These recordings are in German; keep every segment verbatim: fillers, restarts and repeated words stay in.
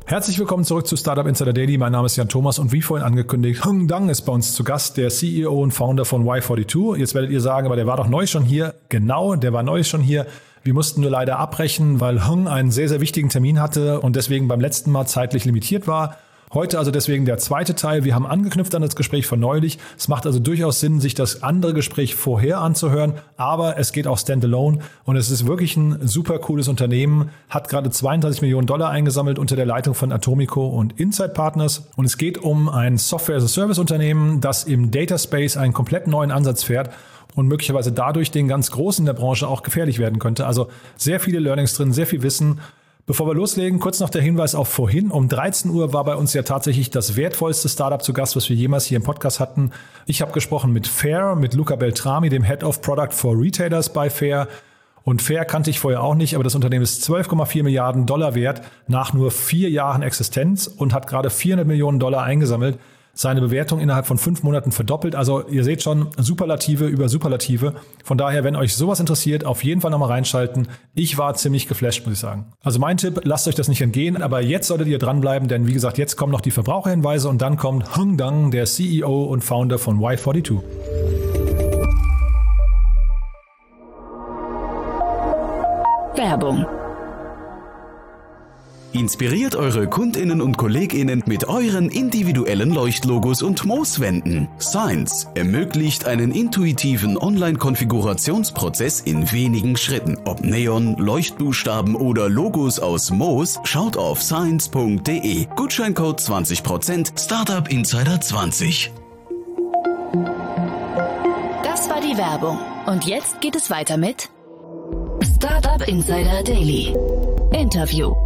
Herzlich willkommen zurück zu Startup Insider Daily. Mein Name ist Jan Thomas und wie vorhin angekündigt, Hung Dang ist bei uns zu Gast, der C E O und Founder von Y zweiundvierzig. Jetzt werdet ihr sagen, aber der war doch neu schon hier. Genau, der war neu schon hier. Wir mussten nur leider abbrechen, weil Hung einen sehr, sehr wichtigen Termin hatte und deswegen beim letzten Mal zeitlich limitiert war. Heute also deswegen der zweite Teil. Wir haben angeknüpft an das Gespräch von neulich. Es macht also durchaus Sinn, sich das andere Gespräch vorher anzuhören, aber es geht auch standalone und es ist wirklich ein super cooles Unternehmen, hat gerade zweiunddreißig Millionen Dollar eingesammelt unter der Leitung von Atomico und Insight Partners und es geht um ein Software-as-a-Service-Unternehmen, das im Data Space einen komplett neuen Ansatz fährt und möglicherweise dadurch den ganz Großen in der Branche auch gefährlich werden könnte. Also sehr viele Learnings drin, sehr viel Wissen. Bevor wir loslegen, kurz noch der Hinweis auf vorhin. Um dreizehn Uhr war bei uns ja tatsächlich das wertvollste Startup zu Gast, was wir jemals hier im Podcast hatten. Ich habe gesprochen mit Fair, mit Luca Beltrami, dem Head of Product for Retailers bei Fair. Und Fair kannte ich vorher auch nicht, aber das Unternehmen ist zwölf Komma vier Milliarden Dollar wert nach nur vier Jahren Existenz und hat gerade vierhundert Millionen Dollar eingesammelt. Seine Bewertung innerhalb von fünf Monaten verdoppelt. Also ihr seht schon, Superlative über Superlative. Von daher, wenn euch sowas interessiert, auf jeden Fall nochmal reinschalten. Ich war ziemlich geflasht, muss ich sagen. Also mein Tipp, lasst euch das nicht entgehen, aber jetzt solltet ihr dranbleiben, denn wie gesagt, jetzt kommen noch die Verbraucherhinweise und dann kommt Hung Dang, der C E O und Founder von Y zweiundvierzig. Werbung. Inspiriert eure KundInnen und KollegInnen mit euren individuellen Leuchtlogos und Mooswänden. Signs ermöglicht einen intuitiven Online-Konfigurationsprozess in wenigen Schritten. Ob Neon, Leuchtbuchstaben oder Logos aus Moos, schaut auf signs punkt de. Gutscheincode zwanzig Prozent, Startup Insider zwanzig. Das war die Werbung. Und jetzt geht es weiter mit Startup Insider Daily. Interview.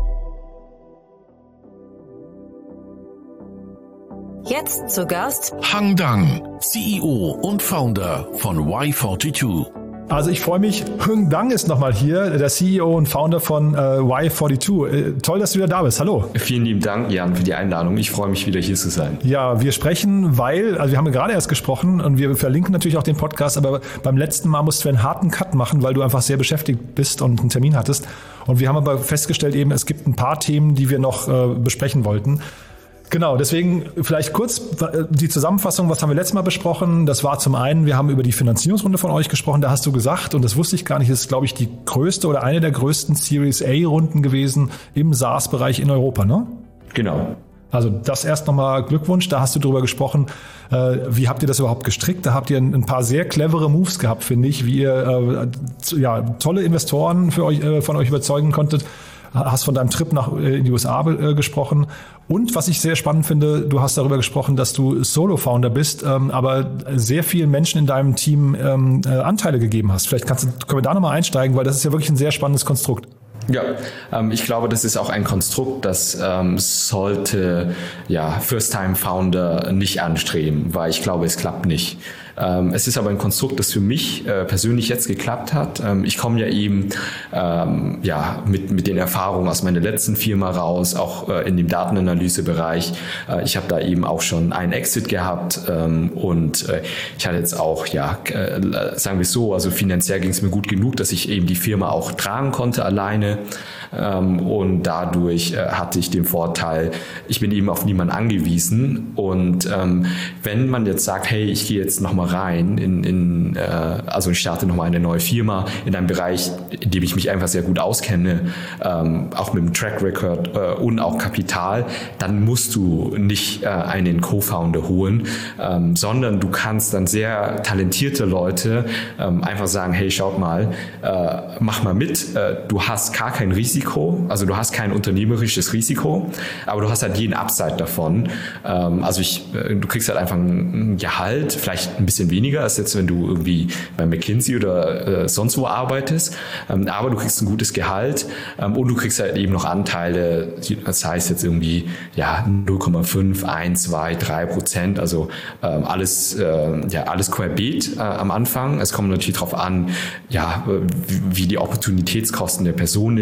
Jetzt zu Gast Hung Dang, C E O und Founder von Y zweiundvierzig. Also ich freue mich, Hung Dang ist nochmal hier, der C E O und Founder von äh, Y zweiundvierzig. Äh, toll, dass du wieder da bist. Hallo. Vielen lieben Dank, Jan, für die Einladung. Ich freue mich, wieder hier zu sein. Ja, wir sprechen, weil, also wir haben ja gerade erst gesprochen und wir verlinken natürlich auch den Podcast, aber beim letzten Mal mussten wir einen harten Cut machen, weil du einfach sehr beschäftigt bist und einen Termin hattest. Und wir haben aber festgestellt eben, es gibt ein paar Themen, die wir noch äh, besprechen wollten. Genau, deswegen vielleicht kurz die Zusammenfassung, was haben wir letztes Mal besprochen? Das war zum einen, wir haben über die Finanzierungsrunde von euch gesprochen, da hast du gesagt, und das wusste ich gar nicht, das ist, glaube ich, die größte oder eine der größten Series A-Runden gewesen im SaaS-Bereich in Europa, ne? Genau. Also das erst nochmal Glückwunsch, da hast du drüber gesprochen. Äh, wie habt ihr das überhaupt gestrickt? Da habt ihr ein, ein paar sehr clevere Moves gehabt, finde ich, wie ihr äh, ja, tolle Investoren für euch, äh, von euch überzeugen konntet. Hast von deinem Trip nach in die U S A äh, gesprochen. Und was ich sehr spannend finde, du hast darüber gesprochen, dass du Solo-Founder bist, ähm, aber sehr vielen Menschen in deinem Team ähm, äh, Anteile gegeben hast. Vielleicht kannst du, können wir da nochmal einsteigen, weil das ist ja wirklich ein sehr spannendes Konstrukt. Ja, ähm, ich glaube, das ist auch ein Konstrukt, das ähm, sollte ja First-Time-Founder nicht anstreben, weil ich glaube, es klappt nicht. Ähm, es ist aber ein Konstrukt, das für mich äh, persönlich jetzt geklappt hat. Ähm, ich komme ja eben ähm, ja mit mit den Erfahrungen aus meiner letzten Firma raus, auch äh, in dem Datenanalysebereich. Äh, ich habe da eben auch schon einen Exit gehabt ähm, und äh, ich hatte jetzt auch, ja, äh, sagen wir es so, also finanziell ging es mir gut genug, dass ich eben die Firma auch tragen konnte alleine. Ähm, und dadurch äh, hatte ich den Vorteil, ich bin eben auf niemanden angewiesen. Und ähm, wenn man jetzt sagt, hey, ich gehe jetzt nochmal rein, in, in, äh, also ich starte nochmal eine neue Firma in einem Bereich, in dem ich mich einfach sehr gut auskenne, ähm, auch mit dem Track Record äh, und auch Kapital, dann musst du nicht äh, einen Co-Founder holen, ähm, sondern du kannst dann sehr talentierte Leute ähm, einfach sagen, hey, schaut mal, äh, mach mal mit, äh, du hast gar kein Risiko, also du hast kein unternehmerisches Risiko, aber du hast halt jeden Upside davon. Ähm, also ich, äh, du kriegst halt einfach ein Gehalt, vielleicht ein bisschen weniger als jetzt, wenn du irgendwie bei McKinsey oder äh, sonst wo arbeitest, ähm, aber du kriegst ein gutes Gehalt ähm, und du kriegst halt eben noch Anteile, das heißt jetzt irgendwie ja null Komma fünf, eins, zwei, drei Prozent, also ähm, alles äh, ja alles querbeet äh, am Anfang. Es kommt natürlich darauf an, ja wie, wie die Opportunitätskosten der Person ist, wie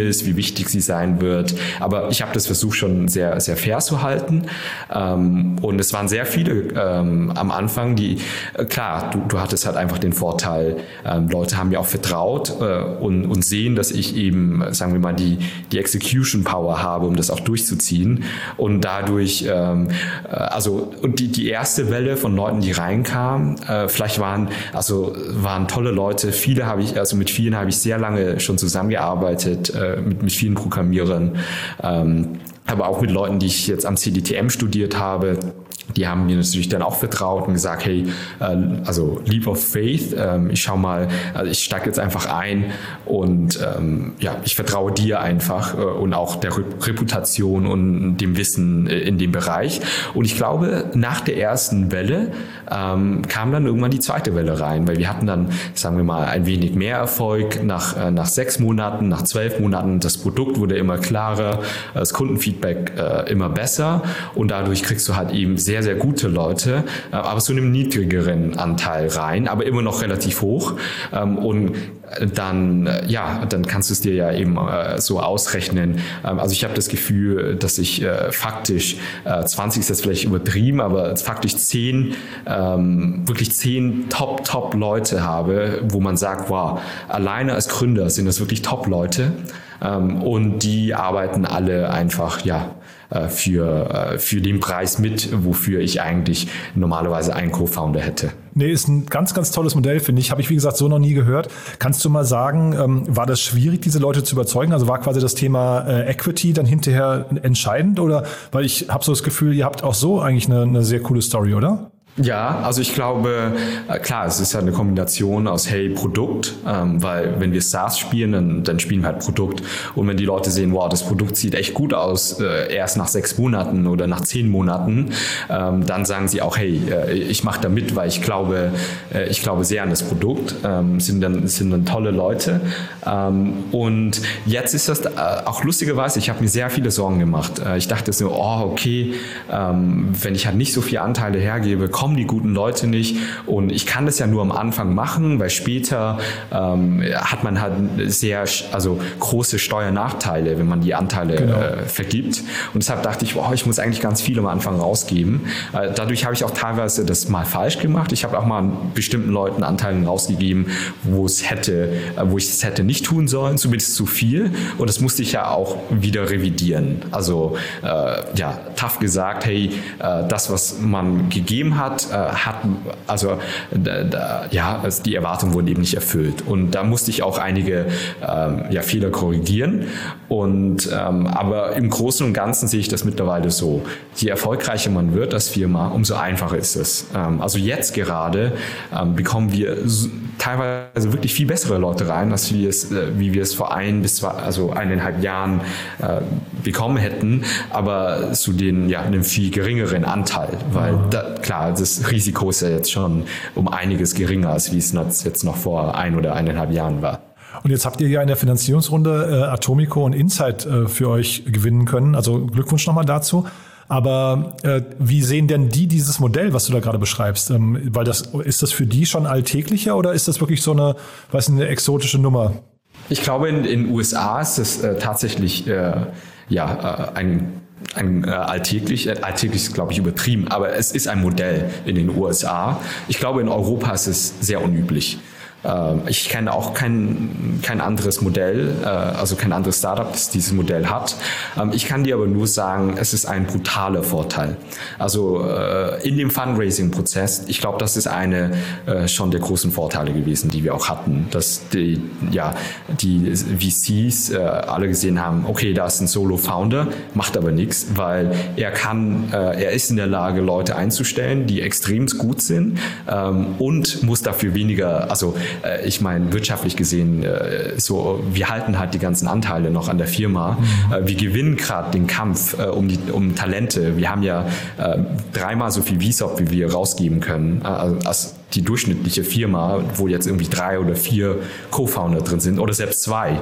wichtig sie sein wird. Aber ich habe das versucht schon sehr, sehr fair zu halten. Ähm, und es waren sehr viele ähm, am Anfang, die, äh, klar, du, du hattest halt einfach den Vorteil, ähm, Leute haben mir auch vertraut äh, und, und sehen, dass ich eben, sagen wir mal, die, die Execution Power habe, um das auch durchzuziehen. Und dadurch, ähm, äh, also, und die, die erste Welle von Leuten, die reinkamen, äh, vielleicht waren, also, waren tolle Leute. Viele habe ich, also mit vielen habe ich sehr lange schon zusammengearbeitet, äh, mit, mit vielen Programmierern, ähm, aber auch mit Leuten, die ich jetzt am C D T M studiert habe. Die haben mir natürlich dann auch vertraut und gesagt, hey, also Leap of Faith, ich schau mal, also ich steige jetzt einfach ein und ja, ich vertraue dir einfach und auch der Reputation und dem Wissen in dem Bereich. Und ich glaube, nach der ersten Welle kam dann irgendwann die zweite Welle rein, weil wir hatten dann, sagen wir mal, ein wenig mehr Erfolg nach, nach sechs Monaten, nach zwölf Monaten. Das Produkt wurde immer klarer, das Kundenfeedback immer besser und dadurch kriegst du halt eben sehr, sehr gute Leute, aber zu einem niedrigeren Anteil rein, aber immer noch relativ hoch. Und dann, ja, dann kannst du es dir ja eben so ausrechnen. Also ich habe das Gefühl, dass ich faktisch, zwanzig ist jetzt vielleicht übertrieben, aber faktisch zehn, wirklich zehn Top, Top Leute habe, wo man sagt, wow, alleine als Gründer sind das wirklich Top Leute. Und die arbeiten alle einfach, ja, für, für den Preis mit, wofür ich eigentlich normalerweise einen Co-Founder hätte. Nee, ist ein ganz, ganz tolles Modell, finde ich. Habe ich, wie gesagt, so noch nie gehört. Kannst du mal sagen, ähm, war das schwierig, diese Leute zu überzeugen? Also war quasi das Thema äh, Equity dann hinterher entscheidend? Oder, weil ich habe so das Gefühl, ihr habt auch so eigentlich eine, eine sehr coole Story, oder? Ja, also ich glaube, klar, es ist ja eine Kombination aus, hey, Produkt, ähm, weil wenn wir SaaS spielen, dann, dann spielen wir halt Produkt. Und wenn die Leute sehen, wow, das Produkt sieht echt gut aus, äh, erst nach sechs Monaten oder nach zehn Monaten, ähm, dann sagen sie auch, hey, äh, ich mache da mit, weil ich glaube, äh, ich glaube sehr an das Produkt, ähm, sind dann, sind dann tolle Leute. Ähm, und jetzt ist das äh, auch lustigerweise, ich habe mir sehr viele Sorgen gemacht. Äh, ich dachte so, oh, okay, ähm, wenn ich halt nicht so viele Anteile hergebe, kommen die guten Leute nicht und ich kann das ja nur am Anfang machen, weil später ähm, hat man halt sehr, also große Steuernachteile, wenn man die Anteile genau. äh, vergibt und deshalb dachte ich, wow, ich muss eigentlich ganz viel am Anfang rausgeben. Äh, dadurch habe ich auch teilweise das mal falsch gemacht. Ich habe auch mal bestimmten Leuten Anteilen rausgegeben, wo es hätte, äh, wo ich es hätte nicht tun sollen, zumindest zu viel und das musste ich ja auch wieder revidieren. Also äh, ja, tough gesagt, hey, äh, das, was man gegeben hat, hat, also da, da, ja, also die Erwartungen wurden eben nicht erfüllt und da musste ich auch einige ähm, ja, Fehler korrigieren und ähm, aber im Großen und Ganzen sehe ich das mittlerweile so, je erfolgreicher man wird als Firma, umso einfacher ist es. Ähm, also jetzt gerade ähm, bekommen wir so, teilweise wirklich viel bessere Leute rein, als wir es, äh, wie wir es vor ein bis zwei, also eineinhalb Jahren äh, bekommen hätten, aber zu den ja einem viel geringeren Anteil, weil da, klar, das Risiko ist ja jetzt schon um einiges geringer, als wie es jetzt noch vor ein oder eineinhalb Jahren war. Und jetzt habt ihr ja in der Finanzierungsrunde äh, Atomico und Insight äh, für euch gewinnen können. Also Glückwunsch nochmal dazu. Aber äh, wie sehen denn die dieses Modell, was du da gerade beschreibst? Ähm, weil das, ist das für die schon alltäglicher oder ist das wirklich so eine, weiß nicht, eine exotische Nummer? Ich glaube, in den U S A ist es äh, tatsächlich äh, ja, äh, ein Ein, äh, alltäglich, äh, alltäglich ist, glaube ich, übertrieben, aber es ist ein Modell in den U S A. Ich glaube, in Europa ist es sehr unüblich. Ich kenne auch kein, kein anderes Modell, also kein anderes Startup, das dieses Modell hat. Ich kann dir aber nur sagen, es ist ein brutaler Vorteil. Also in dem Fundraising-Prozess, ich glaube, das ist eine schon der großen Vorteile gewesen, die wir auch hatten, dass die, ja, die V Cs alle gesehen haben, okay, da ist ein Solo-Founder, macht aber nichts, weil er kann, er ist in der Lage, Leute einzustellen, die extrem gut sind und muss dafür weniger, also ich meine, wirtschaftlich gesehen, so, wir halten halt die ganzen Anteile noch an der Firma. Mhm. Wir gewinnen gerade den Kampf um, die, um Talente. Wir haben ja dreimal so viel V S O P, wie wir rausgeben können, als die durchschnittliche Firma, wo jetzt irgendwie drei oder vier Co-Founder drin sind oder selbst zwei.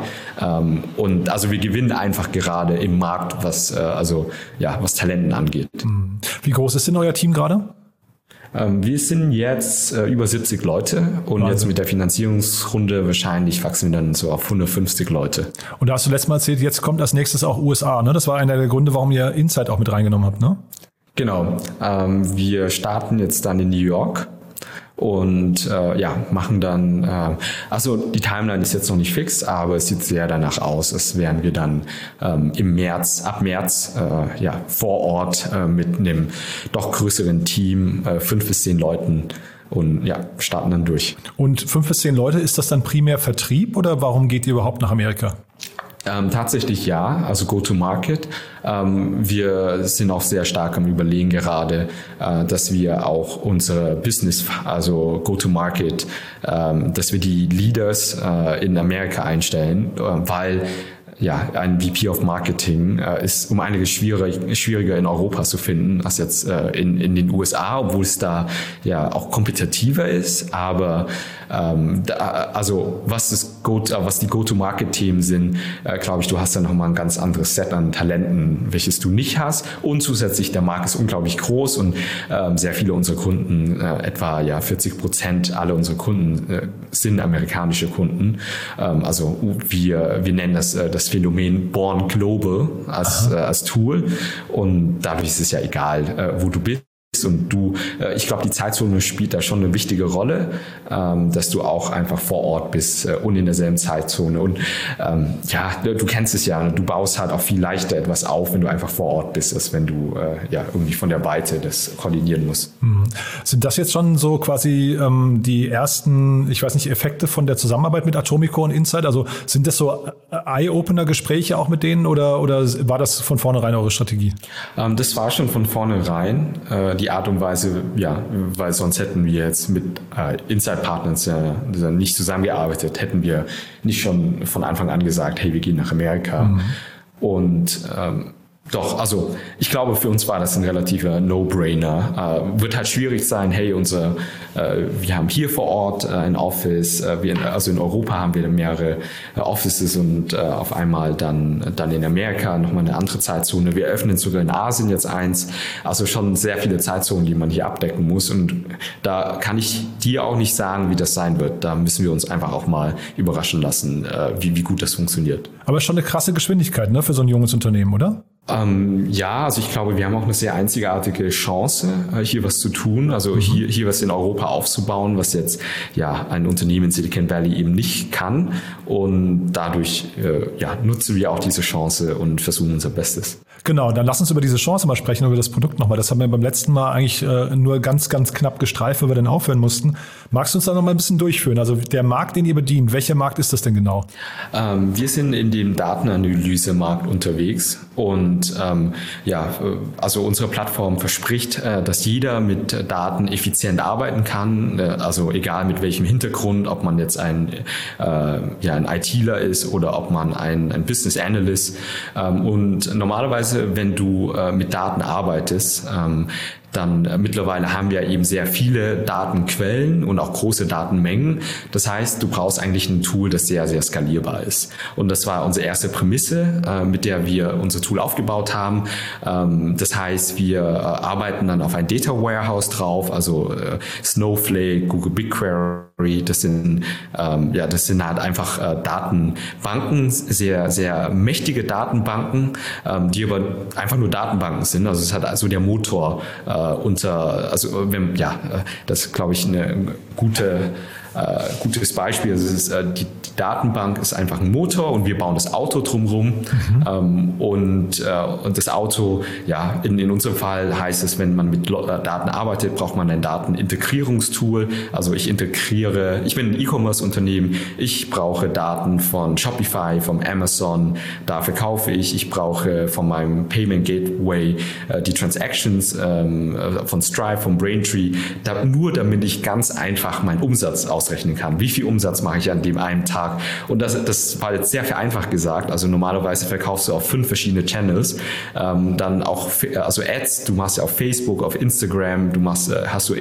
Und also wir gewinnen einfach gerade im Markt, was, also, ja, was Talenten angeht. Wie groß ist denn euer Team gerade? Ähm, wir sind jetzt äh, über siebzig Leute und Wahnsinn. Jetzt mit der Finanzierungsrunde wahrscheinlich wachsen wir dann so auf hundertfünfzig Leute. Und da hast du letztes Mal erzählt, jetzt kommt als nächstes auch U S A, ne? Das war einer der Gründe, warum ihr Insight auch mit reingenommen habt, ne? Genau. Ähm, wir starten jetzt dann in New York. Und äh, ja, machen dann, äh, also die Timeline ist jetzt noch nicht fix, aber es sieht sehr danach aus, als wären wir dann ähm, im März, ab März äh, ja, vor Ort äh, mit einem doch größeren Team, äh, fünf bis zehn Leuten und ja, starten dann durch. Und fünf bis zehn Leute, ist das dann primär Vertrieb oder warum geht ihr überhaupt nach Amerika? Ähm, tatsächlich ja, also Go-to-Market. Ähm, wir sind auch sehr stark am Überlegen gerade, äh, dass wir auch unsere Business, also Go-to-Market, ähm, dass wir die Leaders äh, in Amerika einstellen, äh, weil ja, ein V P of Marketing äh, ist um einiges schwierig, schwieriger in Europa zu finden als jetzt äh, in, in den U S A, obwohl es da ja auch kompetitiver ist. Aber ähm, da, also was das Go, was die Go-to-Market-Themen sind, äh, glaube ich, du hast da nochmal ein ganz anderes Set an Talenten, welches du nicht hast. Und zusätzlich der Markt ist unglaublich groß und ähm, sehr viele unserer Kunden, äh, etwa ja vierzig Prozent aller unserer Kunden äh, sind amerikanische Kunden. Ähm, also wir wir nennen das äh, das Phänomen Born Global als, äh, als Tool und dadurch ist es ja egal, äh, wo du bist. Und du, äh, ich glaube, die Zeitzone spielt da schon eine wichtige Rolle, ähm, dass du auch einfach vor Ort bist äh, und in derselben Zeitzone. Und ähm, ja, du kennst es ja, du baust halt auch viel leichter etwas auf, wenn du einfach vor Ort bist, als wenn du äh, ja irgendwie von der Weite das koordinieren musst. Mhm. Sind das jetzt schon so quasi ähm, die ersten, ich weiß nicht, Effekte von der Zusammenarbeit mit Atomico und Insight? Also sind das so Eye-Opener-Gespräche auch mit denen oder, oder war das von vornherein eure Strategie? Ähm, das war schon von vornherein. Äh, die Art und Weise, ja, weil sonst hätten wir jetzt mit äh, Inside-Partners äh, nicht zusammengearbeitet, hätten wir nicht schon von Anfang an gesagt, hey, wir gehen nach Amerika. Mhm. Und ähm, doch, also ich glaube, für uns war das ein relativer No-Brainer. Äh, wird halt schwierig sein, hey, unser, äh, wir haben hier vor Ort äh, ein Office, äh, wir, also in Europa haben wir mehrere äh, Offices und äh, auf einmal dann, dann in Amerika nochmal eine andere Zeitzone. Wir öffnen sogar in Asien jetzt eins, also schon sehr viele Zeitzonen, die man hier abdecken muss und da kann ich dir auch nicht sagen, wie das sein wird. Da müssen wir uns einfach auch mal überraschen lassen, äh, wie, wie gut das funktioniert. Aber schon eine krasse Geschwindigkeit, ne, für so ein junges Unternehmen, oder? Ähm, ja, also ich glaube, wir haben auch eine sehr einzigartige Chance, hier was zu tun, also mhm. hier, hier was in Europa aufzubauen, was jetzt ja ein Unternehmen in Silicon Valley eben nicht kann und dadurch äh, ja, nutzen wir auch diese Chance und versuchen unser Bestes. Genau, dann lass uns über diese Chance mal sprechen, über das Produkt nochmal. Das haben wir beim letzten Mal eigentlich äh, nur ganz, ganz knapp gestreift, weil wir dann aufhören mussten. Magst du uns da noch mal ein bisschen durchführen? Also der Markt, den ihr bedient, welcher Markt ist das denn genau? Ähm, wir sind in dem Datenanalyse-Markt unterwegs und ähm, ja, also unsere Plattform verspricht, äh, dass jeder mit Daten effizient arbeiten kann, äh, also egal mit welchem Hintergrund, ob man jetzt ein, äh, ja, ein ITler ist oder ob man ein, ein Business Analyst ähm, und normalerweise, wenn du äh, mit Daten arbeitest, ähm, dann äh, mittlerweile haben wir eben sehr viele Datenquellen und auch große Datenmengen. Das heißt, du brauchst eigentlich ein Tool, das sehr, sehr skalierbar ist. Und das war unsere erste Prämisse, äh, mit der wir unser Tool aufgebaut haben. Ähm, das heißt, wir äh, arbeiten dann auf ein Data Warehouse drauf, also äh, Snowflake, Google BigQuery. Das sind ähm, ja, das sind halt einfach äh, Datenbanken, sehr, sehr mächtige Datenbanken, ähm, die aber einfach nur Datenbanken sind. Also es hat also der Motor äh, unter, also wenn, ja, das ist, glaube ich, eine gute, äh, gutes Beispiel. Also es ist, äh, die, die Datenbank ist einfach ein Motor und wir bauen das Auto drumherum. Mhm. Ähm, und, äh, und das Auto, ja, in, in unserem Fall heißt es, wenn man mit Daten arbeitet, braucht man ein Datenintegrierungstool. Also ich integriere, ich bin ein E-Commerce-Unternehmen, ich brauche Daten von Shopify, von Amazon, da verkaufe ich, ich brauche von meinem Payment Gateway äh, die Transactions ähm, von Stripe, von Braintree, da, nur damit ich ganz einfach meinen Umsatz ausrechnen kann. Wie viel Umsatz mache ich an dem einen Tag? Und das, das war jetzt sehr vereinfacht gesagt. Also normalerweise verkaufst du auf fünf verschiedene Channels, ähm, dann auch, also Ads, du machst ja auf Facebook, auf Instagram, du machst, hast du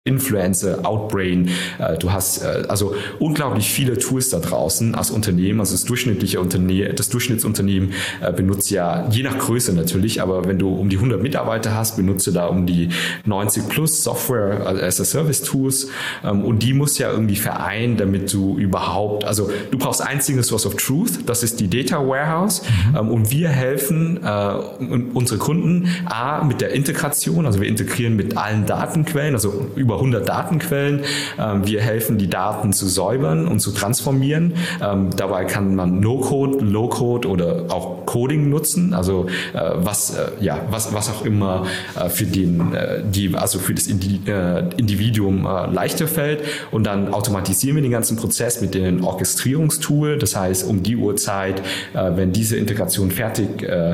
Influencer, Outbrain, äh, du hast äh, also unglaublich viele Tools da draußen als Unternehmen, also das durchschnittliche Unternehmen, das Durchschnittsunternehmen äh, benutzt ja, je nach Größe natürlich, aber wenn du um die hundert Mitarbeiter hast, benutze da um die neunzig plus Software as a Service Tools ähm, und die musst ja irgendwie vereinen, damit du überhaupt, also du brauchst ein Single Source of Truth, das ist die Data Warehouse mhm. ähm, und wir helfen äh, unsere Kunden A, mit der Integration, also wir integrieren mit allen Datenquellen, also über hundert Datenquellen. Wir helfen, die Daten zu säubern und zu transformieren. Dabei kann man No-Code, Low-Code oder auch Coding nutzen, also was, ja, was, was auch immer für den, die, also für das Individuum leichter fällt. Und dann automatisieren wir den ganzen Prozess mit dem Orchestrierungstool. Das heißt, um die Uhrzeit, wenn diese Integration fertig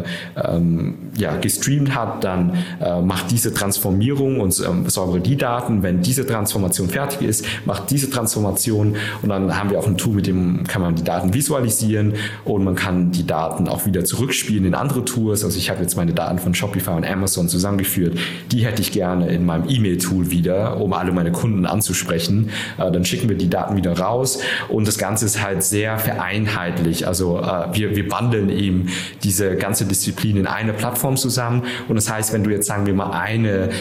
ja, gestreamt hat, dann macht diese Transformierung und säubere die Daten. Wenn diese Transformation fertig ist, macht diese Transformation und dann haben wir auch ein Tool, mit dem kann man die Daten visualisieren und man kann die Daten auch wieder zurückspielen in andere Tools. Also ich habe jetzt meine Daten von Shopify und Amazon zusammengeführt. Die hätte ich gerne in meinem E-Mail-Tool wieder, um alle meine Kunden anzusprechen. Dann schicken wir die Daten wieder raus und das Ganze ist halt sehr vereinheitlich. Also wir, wir bundeln eben diese ganze Disziplin in eine Plattform zusammen und das heißt, wenn du jetzt sagen wir mal eine,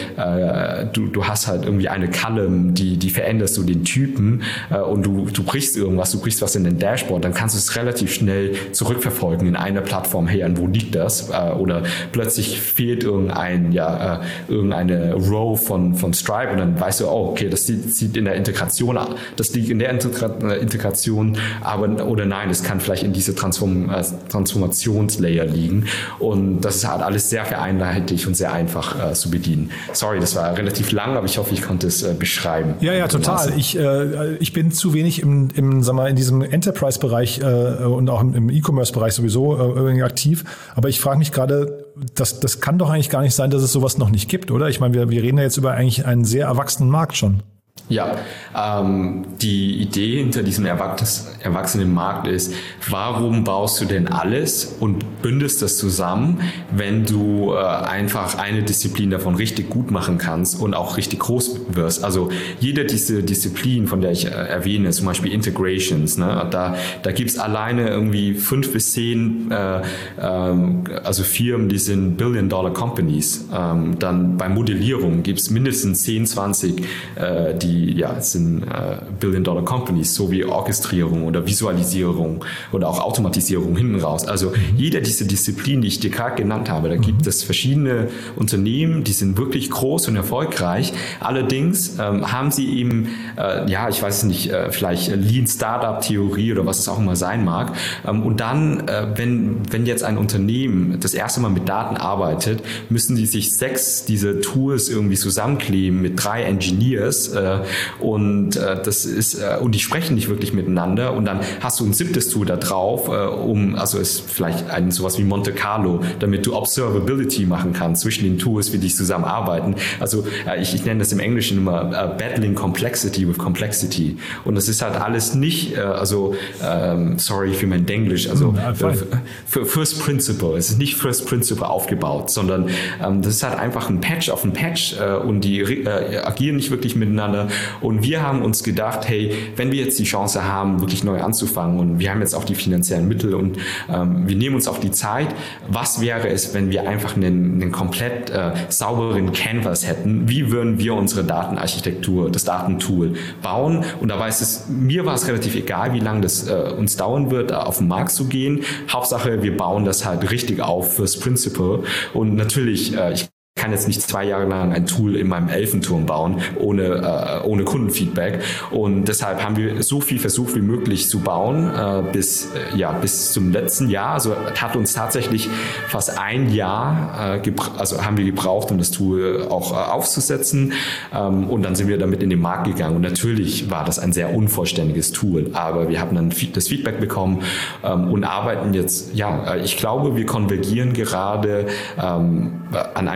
du, du hast halt irgendwie eine Column, die, die veränderst du den Typen äh, und du, du brichst irgendwas, du brichst was in den Dashboard, dann kannst du es relativ schnell zurückverfolgen in einer Plattform, hey, an wo liegt das? Äh, oder plötzlich fehlt irgendein, ja, äh, irgendeine Row von, von Stripe und dann weißt du, oh, okay, das sieht, sieht in der Integration, das liegt in der Integra- Integration, aber oder nein, es kann vielleicht in diese Transform, äh, Transformationslayer liegen und das ist halt alles sehr vereinheitlicht und sehr einfach äh, zu bedienen. Sorry, das war relativ lang, aber ich hoffe, ich konnte es äh, beschreiben. Ja, ja, total. Ich, äh, ich bin zu wenig im, im, sag mal, in diesem Enterprise-Bereich äh, und auch im, im E-Commerce-Bereich sowieso äh, irgendwie aktiv. Aber ich frage mich gerade, das, das kann doch eigentlich gar nicht sein, dass es sowas noch nicht gibt, oder? Ich meine, wir, wir reden ja jetzt über eigentlich einen sehr erwachsenen Markt schon. Ja, ähm, die Idee hinter diesem erwachsenen Markt ist, warum baust du denn alles und bündest das zusammen, wenn du äh, einfach eine Disziplin davon richtig gut machen kannst und auch richtig groß wirst. Also jede diese Disziplin, von der ich äh, erwähne, zum Beispiel Integrations, ne, da, da gibt es alleine irgendwie fünf bis zehn äh, ähm, also Firmen, die sind Billion-Dollar-Companies. Ähm, dann bei Modellierung gibt es mindestens zehn, zwanzig, äh, die ja, sind äh, Billion-Dollar-Companies, so wie Orchestrierung oder Visualisierung oder auch Automatisierung hinten raus. Also jeder dieser Disziplinen, die ich dir gerade genannt habe, da gibt es verschiedene Unternehmen, die sind wirklich groß und erfolgreich. Allerdings ähm, haben sie eben, äh, ja, ich weiß nicht, äh, vielleicht Lean-Startup-Theorie oder was es auch immer sein mag. Ähm, und dann, äh, wenn, wenn jetzt ein Unternehmen das erste Mal mit Daten arbeitet, müssen die sich sechs diese Tools irgendwie zusammenkleben mit drei Engineers, äh, und äh, das ist äh, und die sprechen nicht wirklich miteinander und dann hast du ein siebtes Tool da drauf, äh, um also ist vielleicht ein sowas wie Monte Carlo, damit du Observability machen kannst zwischen den Tools, wie die zusammenarbeiten. Also äh, ich, ich nenne das im Englischen immer uh, battling complexity with complexity und das ist halt alles nicht äh, also ähm, sorry für mein Denglisch, also für, für First Principle, es ist nicht First Principle aufgebaut, sondern ähm, das ist halt einfach ein Patch auf ein Patch äh, und die äh, agieren nicht wirklich miteinander. Und wir haben uns gedacht, hey, wenn wir jetzt die Chance haben, wirklich neu anzufangen und wir haben jetzt auch die finanziellen Mittel und ähm, wir nehmen uns auch die Zeit, was wäre es, wenn wir einfach einen, einen komplett äh, sauberen Canvas hätten? Wie würden wir unsere Datenarchitektur, das Datentool bauen? Und da war es, mir war es relativ egal, wie lange das äh, uns dauern wird, auf den Markt zu gehen. Hauptsache, wir bauen das halt richtig auf, First Principle. Und natürlich, äh, ich kann jetzt nicht zwei Jahre lang ein Tool in meinem Elfenturm bauen, ohne, äh, ohne Kundenfeedback. Und deshalb haben wir so viel versucht wie möglich zu bauen, äh, bis, äh, ja, bis zum letzten Jahr. Also hat uns tatsächlich fast ein Jahr, äh, gebra- also haben wir gebraucht, um das Tool auch äh, aufzusetzen. Ähm, und dann sind wir damit in den Markt gegangen. Und natürlich war das ein sehr unvollständiges Tool, aber wir haben dann das Feedback bekommen ähm, und arbeiten jetzt, ja, ich glaube, wir konvergieren gerade ähm, an einem Stand,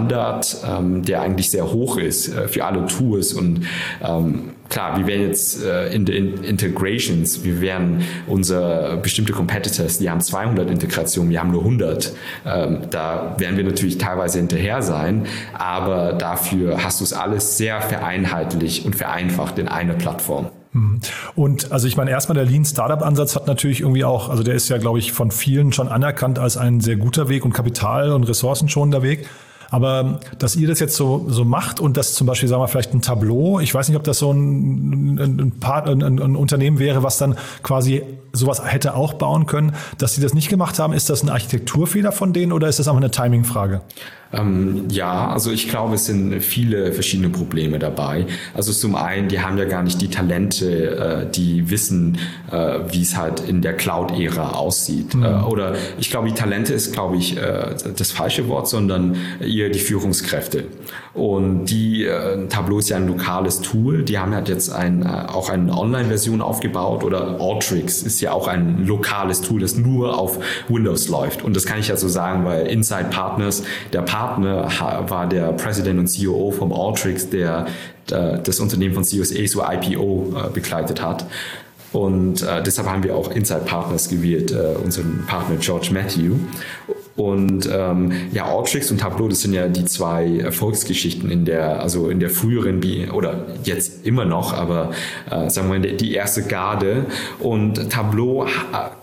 Standard, ähm, der eigentlich sehr hoch ist äh, für alle Tools und ähm, klar, wir werden jetzt äh, in den Integrations, wir werden unsere bestimmte Competitors, die haben zweihundert Integrationen, wir haben nur hundert. Ähm, da werden wir natürlich teilweise hinterher sein, aber dafür hast du es alles sehr vereinheitlicht und vereinfacht in einer Plattform. Und also ich meine, erstmal der Lean Startup Ansatz hat natürlich irgendwie auch, also der ist ja, glaube ich, von vielen schon anerkannt als ein sehr guter Weg und Kapital- und ressourcenschonender Weg. Aber dass ihr das jetzt so, so macht und das zum Beispiel, sagen wir, vielleicht ein Tableau, ich weiß nicht, ob das so ein, ein, Part, ein, ein Unternehmen wäre, was dann quasi sowas hätte auch bauen können, dass sie das nicht gemacht haben. Ist das ein Architekturfehler von denen oder ist das einfach eine Timing-Frage? Ähm, ja, also ich glaube, es sind viele verschiedene Probleme dabei. Also zum einen, die haben ja gar nicht die Talente, äh, die wissen, äh, wie es halt in der Cloud-Ära aussieht. Mhm. Äh, oder ich glaube, die Talente ist, glaube ich, äh, das falsche Wort, sondern eher die Führungskräfte. Und die äh, Tableau ist ja ein lokales Tool. Die haben halt jetzt ein, äh, auch eine Online-Version aufgebaut oder Alteryx ist ja auch ein lokales Tool, das nur auf Windows läuft. Und das kann ich ja so sagen, weil Inside Partners, der Partner war der President und C E O vom Alteryx, der äh, das Unternehmen von C S A zur I P O äh, begleitet hat. Und äh, deshalb haben wir auch Inside Partners gewählt, äh, unseren Partner George Matthew. Und ähm, ja, Alteryx und Tableau, das sind ja die zwei Erfolgsgeschichten in der, also in der früheren, oder jetzt immer noch, aber äh, sagen wir mal, die erste Garde. Und Tableau äh,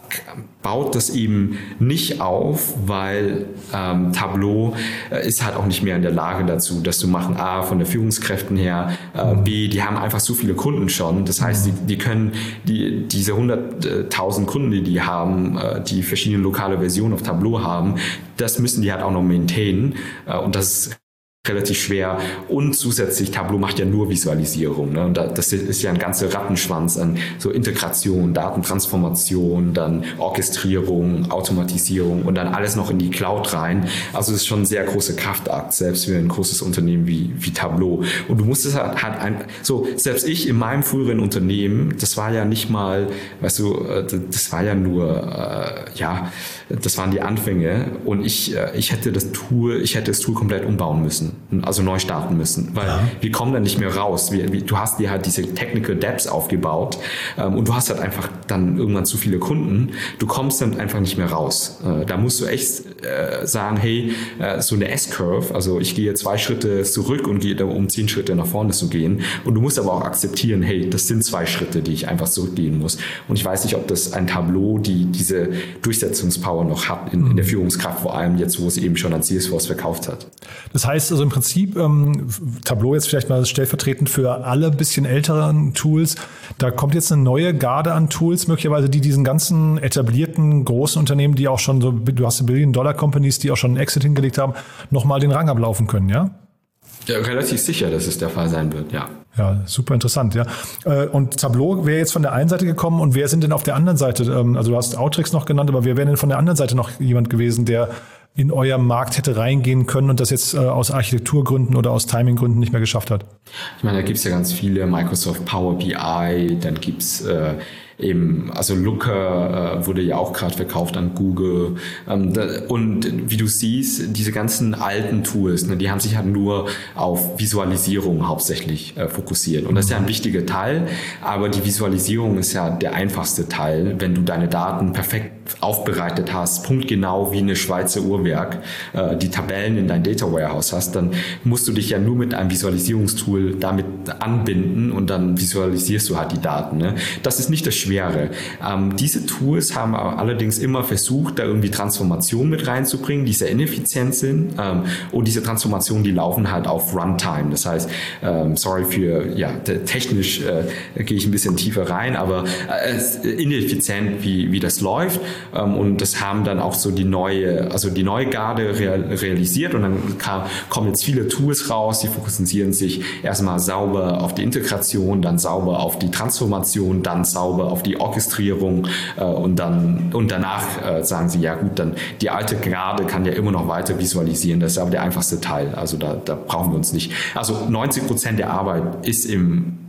baut das eben nicht auf, weil ähm, Tableau äh, ist halt auch nicht mehr in der Lage dazu, das zu machen. A, von der Führungskräften her, äh, B, die haben einfach so viele Kunden schon. Das heißt, die, die können die, diese hunderttausend Kunden, die die haben, äh, die verschiedene lokale Versionen auf Tableau haben, das müssen die halt auch noch maintainen. Äh, und das ist relativ schwer und zusätzlich Tableau macht ja nur Visualisierung, ne? Und das ist ja ein ganzer Rattenschwanz an so Integration, Datentransformation, dann Orchestrierung, Automatisierung und dann alles noch in die Cloud rein. Also es ist schon ein sehr großer Kraftakt, selbst für ein großes Unternehmen wie, wie Tableau. Und du musst es halt, halt ein, so selbst ich in meinem früheren Unternehmen, das war ja nicht mal, weißt du, das war ja nur, äh, ja, das waren die Anfänge und ich, ich hätte das Tool, ich hätte das Tool komplett umbauen müssen. Also neu starten müssen, weil ja. wir kommen dann nicht mehr raus. Wir, wir, du hast dir halt diese Technical Depths aufgebaut ähm, und du hast halt einfach dann irgendwann zu viele Kunden. Du kommst dann einfach nicht mehr raus. Äh, da musst du echt äh, sagen, hey, äh, so eine S-Curve, also ich gehe zwei Schritte zurück und gehe da, um zehn Schritte nach vorne zu gehen. Und du musst aber auch akzeptieren, hey, das sind zwei Schritte, die ich einfach zurückgehen muss. Und ich weiß nicht, ob das ein Tableau, die diese Durchsetzungspower noch hat in, mhm. in der Führungskraft, vor allem jetzt, wo es eben schon an Salesforce verkauft hat. Das heißt also im Prinzip, ähm, Tableau jetzt vielleicht mal stellvertretend für alle bisschen älteren Tools, da kommt jetzt eine neue Garde an Tools, möglicherweise die diesen ganzen etablierten großen Unternehmen, die auch schon so, du hast Billion-Dollar-Companies, die auch schon einen Exit hingelegt haben, nochmal den Rang ablaufen können, ja? Ja, relativ sicher, dass es der Fall sein wird, ja. Ja, super interessant, ja. Und Tableau wäre jetzt von der einen Seite gekommen und wer sind denn auf der anderen Seite? Also du hast Alteryx noch genannt, aber wer wäre denn von der anderen Seite noch jemand gewesen, der in eurem Markt hätte reingehen können und das jetzt äh, aus Architekturgründen oder aus Timinggründen nicht mehr geschafft hat? Ich meine, da gibt es ja ganz viele, Microsoft Power B I, dann gibt es äh, eben, also Looker äh, wurde ja auch gerade verkauft an Google. Ähm, da, und wie du siehst, diese ganzen alten Tools, ne, die haben sich halt nur auf Visualisierung hauptsächlich äh, fokussiert. Und das ist ja ein wichtiger Teil, aber die Visualisierung ist ja der einfachste Teil, wenn du deine Daten perfekt aufbereitet hast, punktgenau wie eine Schweizer Uhrwerk, äh, die Tabellen in dein Data Warehouse hast, dann musst du dich ja nur mit einem Visualisierungstool damit anbinden und dann visualisierst du halt die Daten. Ne? Das ist nicht das Schwere. Ähm, diese Tools haben allerdings immer versucht, da irgendwie Transformation mit reinzubringen, die sehr ineffizient sind ähm, und diese Transformationen, die laufen halt auf Runtime. Das heißt, ähm, sorry für, ja, technisch äh, gehe ich ein bisschen tiefer rein, aber äh, ineffizient, wie, wie das läuft. Und das haben dann auch so die neue, also die neue Garde realisiert und dann kam, kommen jetzt viele Tools raus, die fokussieren sich erstmal sauber auf die Integration, dann sauber auf die Transformation, dann sauber auf die Orchestrierung und dann und danach sagen sie, ja gut, dann die alte Garde kann ja immer noch weiter visualisieren, das ist aber der einfachste Teil, also da, da brauchen wir uns nicht. Also neunzig Prozent der Arbeit ist im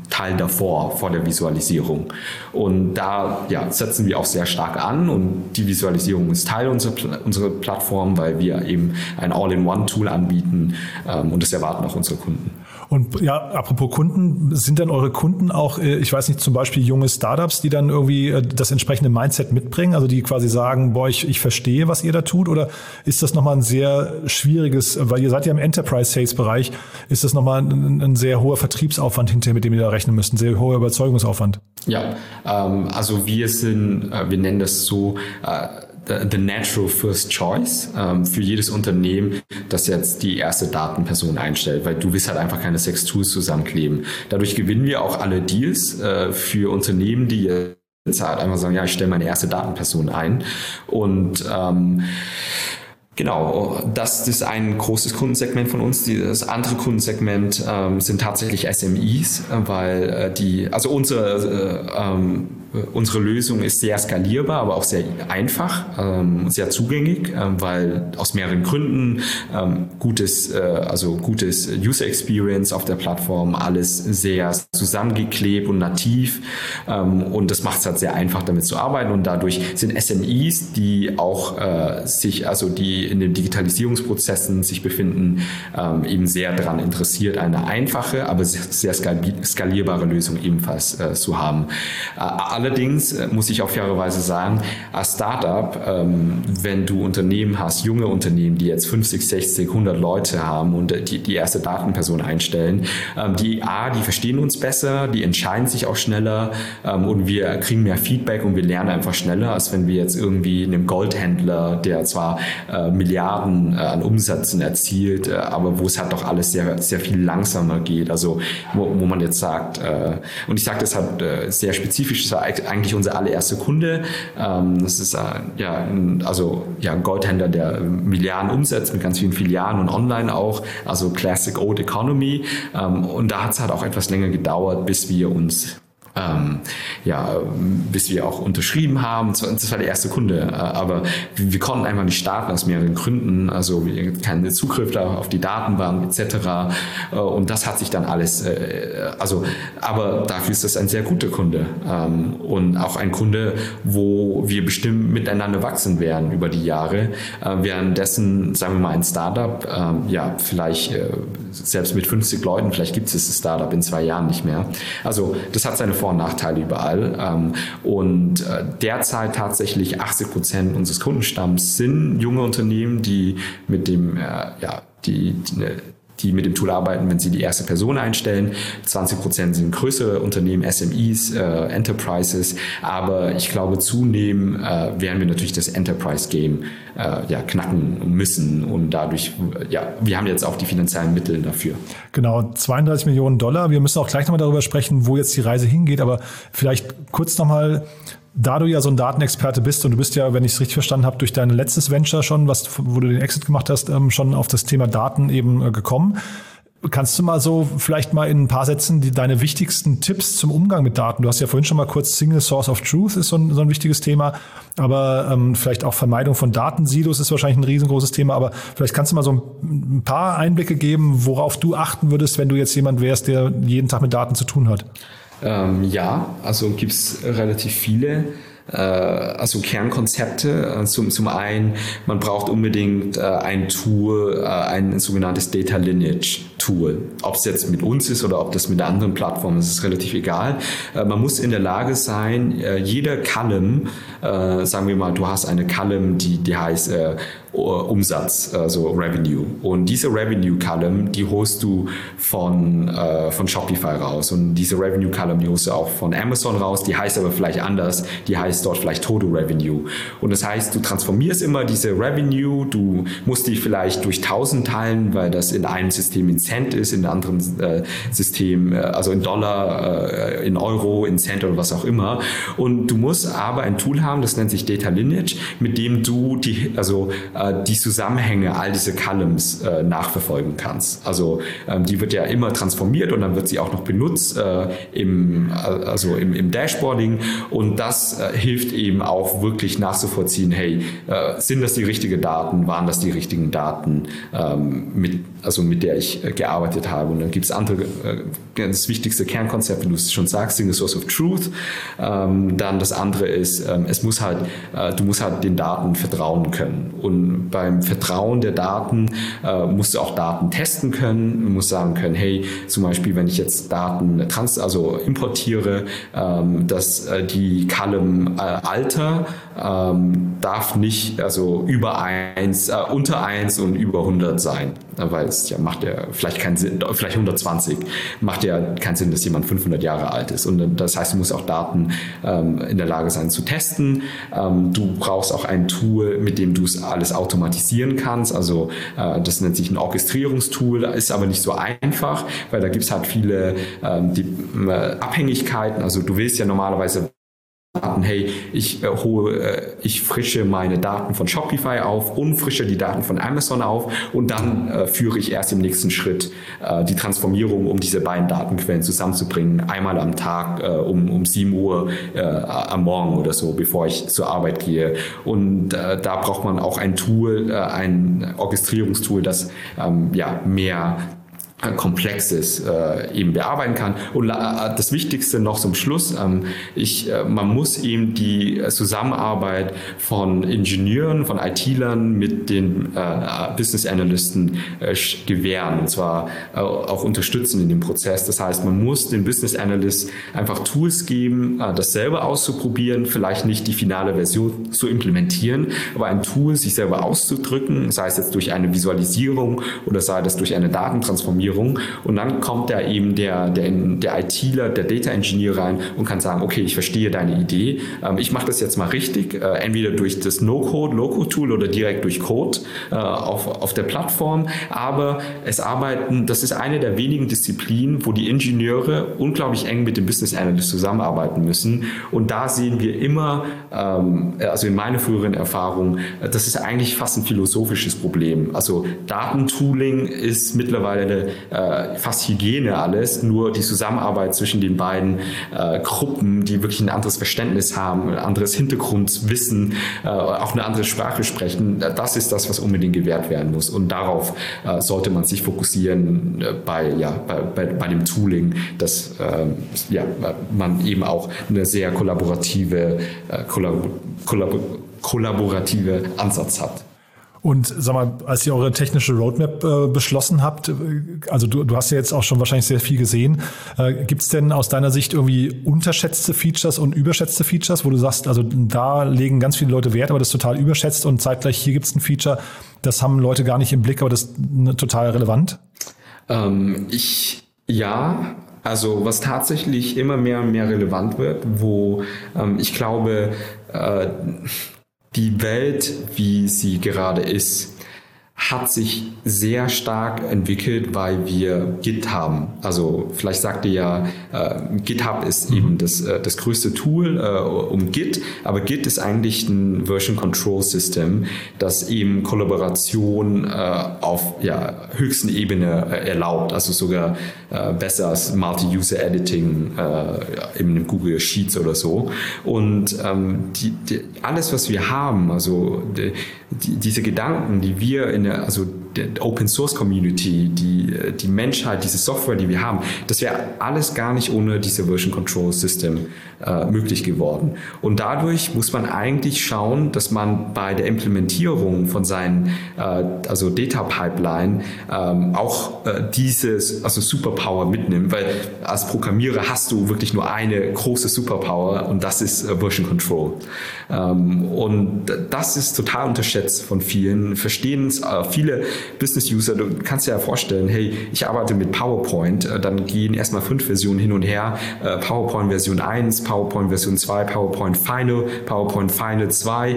Teil davor, vor der Visualisierung. Und da ja, setzen wir auch sehr stark an und die Visualisierung ist Teil unserer, unserer Plattform, weil wir eben ein All-in-One-Tool anbieten ähm, und das erwarten auch unsere Kunden. Und ja, apropos Kunden, sind dann eure Kunden auch, ich weiß nicht, zum Beispiel junge Startups, die dann irgendwie das entsprechende Mindset mitbringen, also die quasi sagen, boah, ich, ich verstehe, was ihr da tut, oder ist das nochmal ein sehr schwieriges, weil ihr seid ja im Enterprise-Sales-Bereich, ist das nochmal ein, ein sehr hoher Vertriebsaufwand hinterher, mit dem ihr da rechnen müsst, ein sehr hoher Überzeugungsaufwand? Ja, ähm, also wir sind, äh, wir nennen das so, äh, the natural first choice ähm, für jedes Unternehmen, das jetzt die erste Datenperson einstellt, weil du willst halt einfach keine sechs Tools zusammenkleben. Dadurch gewinnen wir auch alle Deals äh, für Unternehmen, die jetzt halt einfach sagen, ja, ich stelle meine erste Datenperson ein und ähm, genau, das ist ein großes Kundensegment von uns. Das andere Kundensegment ähm, sind tatsächlich S M Es, weil äh, die, also unsere, äh, ähm, unsere Lösung ist sehr skalierbar, aber auch sehr einfach, ähm, sehr zugänglich, ähm, weil aus mehreren Gründen ähm, gutes, äh, also gutes User Experience auf der Plattform, alles sehr zusammengeklebt und nativ ähm, und das macht es halt sehr einfach, damit zu arbeiten und dadurch sind S M Es, die auch äh, sich, also die in den Digitalisierungsprozessen sich befinden, ähm, eben sehr daran interessiert, eine einfache, aber sehr skalierbare Lösung ebenfalls äh, zu haben. Äh, allerdings äh, muss ich auch fairerweise sagen, als Startup, ähm, wenn du Unternehmen hast, junge Unternehmen, die jetzt fünfzig, sechzig, hundert Leute haben und die, die erste Datenperson einstellen, ähm, die A, die verstehen uns besser, die entscheiden sich auch schneller ähm, und wir kriegen mehr Feedback und wir lernen einfach schneller, als wenn wir jetzt irgendwie einem Goldhändler, der zwar äh, Milliarden äh, an Umsätzen erzielt, äh, aber wo es halt doch alles sehr, sehr viel langsamer geht. Also wo, wo man jetzt sagt, äh, und ich sage das halt äh, sehr spezifisch, das war eigentlich unser allererster Kunde. Ähm, das ist äh, ja, ein, also, ja, ein Goldhändler, der Milliarden umsetzt mit ganz vielen Filialen und online auch, also Classic Old Economy. Ähm, und da hat es halt auch etwas länger gedauert, bis wir uns Ähm, ja, bis wir auch unterschrieben haben. Das war der erste Kunde. Aber wir, wir konnten einfach nicht starten aus mehreren Gründen. Also wir hatten keinen Zugriff auf die Datenbank et cetera. Und das hat sich dann alles, also, aber dafür ist das ein sehr guter Kunde. Und auch ein Kunde, wo wir bestimmt miteinander wachsen werden über die Jahre. Währenddessen, sagen wir mal, ein Startup, ja, vielleicht selbst mit fünfzig Leuten, vielleicht gibt es das Startup in zwei Jahren nicht mehr. Also das hat seine Vor- und Nachteile überall. Und derzeit tatsächlich achtzig Prozent unseres Kundenstamms sind junge Unternehmen, die mit dem, ja, die, die die mit dem Tool arbeiten, wenn sie die erste Person einstellen. zwanzig Prozent sind größere Unternehmen, S M Es, äh, Enterprises. Aber ich glaube, zunehmend äh, werden wir natürlich das Enterprise-Game äh, ja, knacken müssen. Und dadurch, ja, wir haben jetzt auch die finanziellen Mittel dafür. Genau, zweiunddreißig Millionen Dollar. Wir müssen auch gleich nochmal darüber sprechen, wo jetzt die Reise hingeht. Aber vielleicht kurz nochmal, da du ja so ein Datenexperte bist und du bist ja, wenn ich es richtig verstanden habe, durch dein letztes Venture schon, was, wo du den Exit gemacht hast, schon auf das Thema Daten eben gekommen. Kannst du mal so vielleicht mal in ein paar Sätzen die, deine wichtigsten Tipps zum Umgang mit Daten? Du hast ja vorhin schon mal kurz Single Source of Truth ist so ein, so ein wichtiges Thema, aber ähm, vielleicht auch Vermeidung von Datensilos ist wahrscheinlich ein riesengroßes Thema, aber vielleicht kannst du mal so ein, ein paar Einblicke geben, worauf du achten würdest, wenn du jetzt jemand wärst, der jeden Tag mit Daten zu tun hat. Ähm, ja, also gibt's relativ viele. Also Kernkonzepte. Zum, zum einen, man braucht unbedingt äh, ein Tool, äh, ein sogenanntes Data Lineage Tool. Ob es jetzt mit uns ist oder ob das mit einer anderen Plattform ist, ist relativ egal. Äh, man muss in der Lage sein, äh, jeder Column, äh, sagen wir mal, du hast eine Column, die, die heißt äh, Umsatz, also Revenue. Und diese Revenue Column, die holst du von, äh, von Shopify raus. Und diese Revenue Column, die holst du auch von Amazon raus. Die heißt aber vielleicht anders. Die heißt dort vielleicht Total Revenue. Und das heißt, du transformierst immer diese Revenue. Du musst die vielleicht durch tausend teilen, weil das in einem System in Cent ist, in einem anderen äh, System, äh, also in Dollar, äh, in Euro, in Cent oder was auch immer. Und du musst aber ein Tool haben, das nennt sich Data Lineage, mit dem du die, also äh, die Zusammenhänge all diese Columns äh, nachverfolgen kannst. Also ähm, die wird ja immer transformiert und dann wird sie auch noch benutzt äh, im, also im, im Dashboarding und das äh, hilft eben auch wirklich nachzuvollziehen, hey, äh, sind das die richtigen Daten, waren das die richtigen Daten, ähm, mit, also mit der ich äh, gearbeitet habe. Und dann gibt es andere, äh, das wichtigste Kernkonzept, wenn du es schon sagst, Single Source of Truth. Ähm, dann das andere ist, ähm, es muss halt, äh, du musst halt den Daten vertrauen können. Und beim Vertrauen der Daten äh, musst du auch Daten testen können. Du musst sagen können, hey, zum Beispiel, wenn ich jetzt Daten trans, also importiere, ähm, dass äh, die Column äh, Alter ähm, darf nicht also über eins, äh, unter eins und über hundert sein, weil es ja macht ja vielleicht keinen Sinn, vielleicht hundertzwanzig macht ja keinen Sinn, dass jemand fünfhundert Jahre alt ist. Und das heißt, du musst auch Daten ähm, in der Lage sein zu testen. Ähm, du brauchst auch ein Tool, mit dem du es alles automatisieren kannst. Also äh, das nennt sich ein Orchestrierungstool, ist aber nicht so einfach, weil da gibt es halt viele ähm, die, äh, Abhängigkeiten. Also du willst ja normalerweise hey, ich, äh, hole, äh, ich frische meine Daten von Shopify auf und frische die Daten von Amazon auf und dann äh, führe ich erst im nächsten Schritt äh, die Transformierung, um diese beiden Datenquellen zusammenzubringen, einmal am Tag äh, um, um sieben Uhr äh, am Morgen oder so, bevor ich zur Arbeit gehe. Und äh, da braucht man auch ein Tool, äh, ein Orchestrierungstool, das ähm, ja, mehr Komplexes äh, eben bearbeiten kann. Und äh, das Wichtigste noch zum Schluss, ähm, ich, äh, man muss eben die Zusammenarbeit von Ingenieuren, von I T-Lern mit den äh, Business Analysten äh, gewähren, und zwar äh, auch unterstützen in dem Prozess. Das heißt, man muss den Business Analyst einfach Tools geben, äh, das selber auszuprobieren, vielleicht nicht die finale Version zu implementieren, aber ein Tool, sich selber auszudrücken, sei es jetzt durch eine Visualisierung oder sei es durch eine Datentransformierung. Und dann kommt da eben der, der, der ITler, der Data Engineer rein und kann sagen, okay, ich verstehe deine Idee. Ähm, ich mache das jetzt mal richtig, äh, entweder durch das No-Code, Low-Code-Tool oder direkt durch Code äh, auf, auf der Plattform. Aber es arbeiten, das ist eine der wenigen Disziplinen, wo die Ingenieure unglaublich eng mit dem Business Analyst zusammenarbeiten müssen. Und da sehen wir immer, ähm, also in meiner früheren Erfahrung, das ist eigentlich fast ein philosophisches Problem. Also Datentooling ist mittlerweile Äh, fast Hygiene alles, nur die Zusammenarbeit zwischen den beiden äh, Gruppen, die wirklich ein anderes Verständnis haben, ein anderes Hintergrundwissen, äh, auch eine andere Sprache sprechen, das ist das, was unbedingt gewährt werden muss. Und darauf äh, sollte man sich fokussieren äh, bei, ja, bei, bei, bei dem Tooling, dass äh, ja, man eben auch eine sehr kollaborative, äh, kollabor kollabor kollaborative Ansatz hat. Und sag mal, als ihr eure technische Roadmap äh, beschlossen habt, also du, du hast ja jetzt auch schon wahrscheinlich sehr viel gesehen, äh, gibt es denn aus deiner Sicht irgendwie unterschätzte Features und überschätzte Features, wo du sagst, also da legen ganz viele Leute Wert, aber das ist total überschätzt und zeitgleich hier gibt es ein Feature, das haben Leute gar nicht im Blick, aber das ist total relevant? Ähm, ich, ja, also was tatsächlich immer mehr und mehr relevant wird, wo ähm, ich glaube, äh, die Welt, wie sie gerade ist, hat sich sehr stark entwickelt, weil wir Git haben. Also vielleicht sagt ihr ja, äh, GitHub ist mhm. eben das, äh, das größte Tool äh, um Git, aber Git ist eigentlich ein Version Control System, das eben Kollaboration äh, auf ja, höchsten Ebene äh, erlaubt, also sogar äh, besser als Multi-User-Editing äh, in Google Sheets oder so. Und ähm, die, die, alles, was wir haben, also die, die, diese Gedanken, die wir in der, also der Open Source Community, die, die Menschheit, diese Software, die wir haben, das wäre alles gar nicht ohne diese Version Control System äh, möglich geworden. Und dadurch muss man eigentlich schauen, dass man bei der Implementierung von seinen, äh, also Data Pipeline, ähm, auch äh, dieses, also Superpower mitnimmt, weil als Programmierer hast du wirklich nur eine große Superpower und das ist äh, Version Control. Ähm, und das ist total unterschätzt von vielen, verstehen es äh, viele Business-User, du kannst dir ja vorstellen, hey, ich arbeite mit PowerPoint, dann gehen erstmal fünf Versionen hin und her, PowerPoint Version eins, PowerPoint Version zwei, PowerPoint Final, PowerPoint Final zwei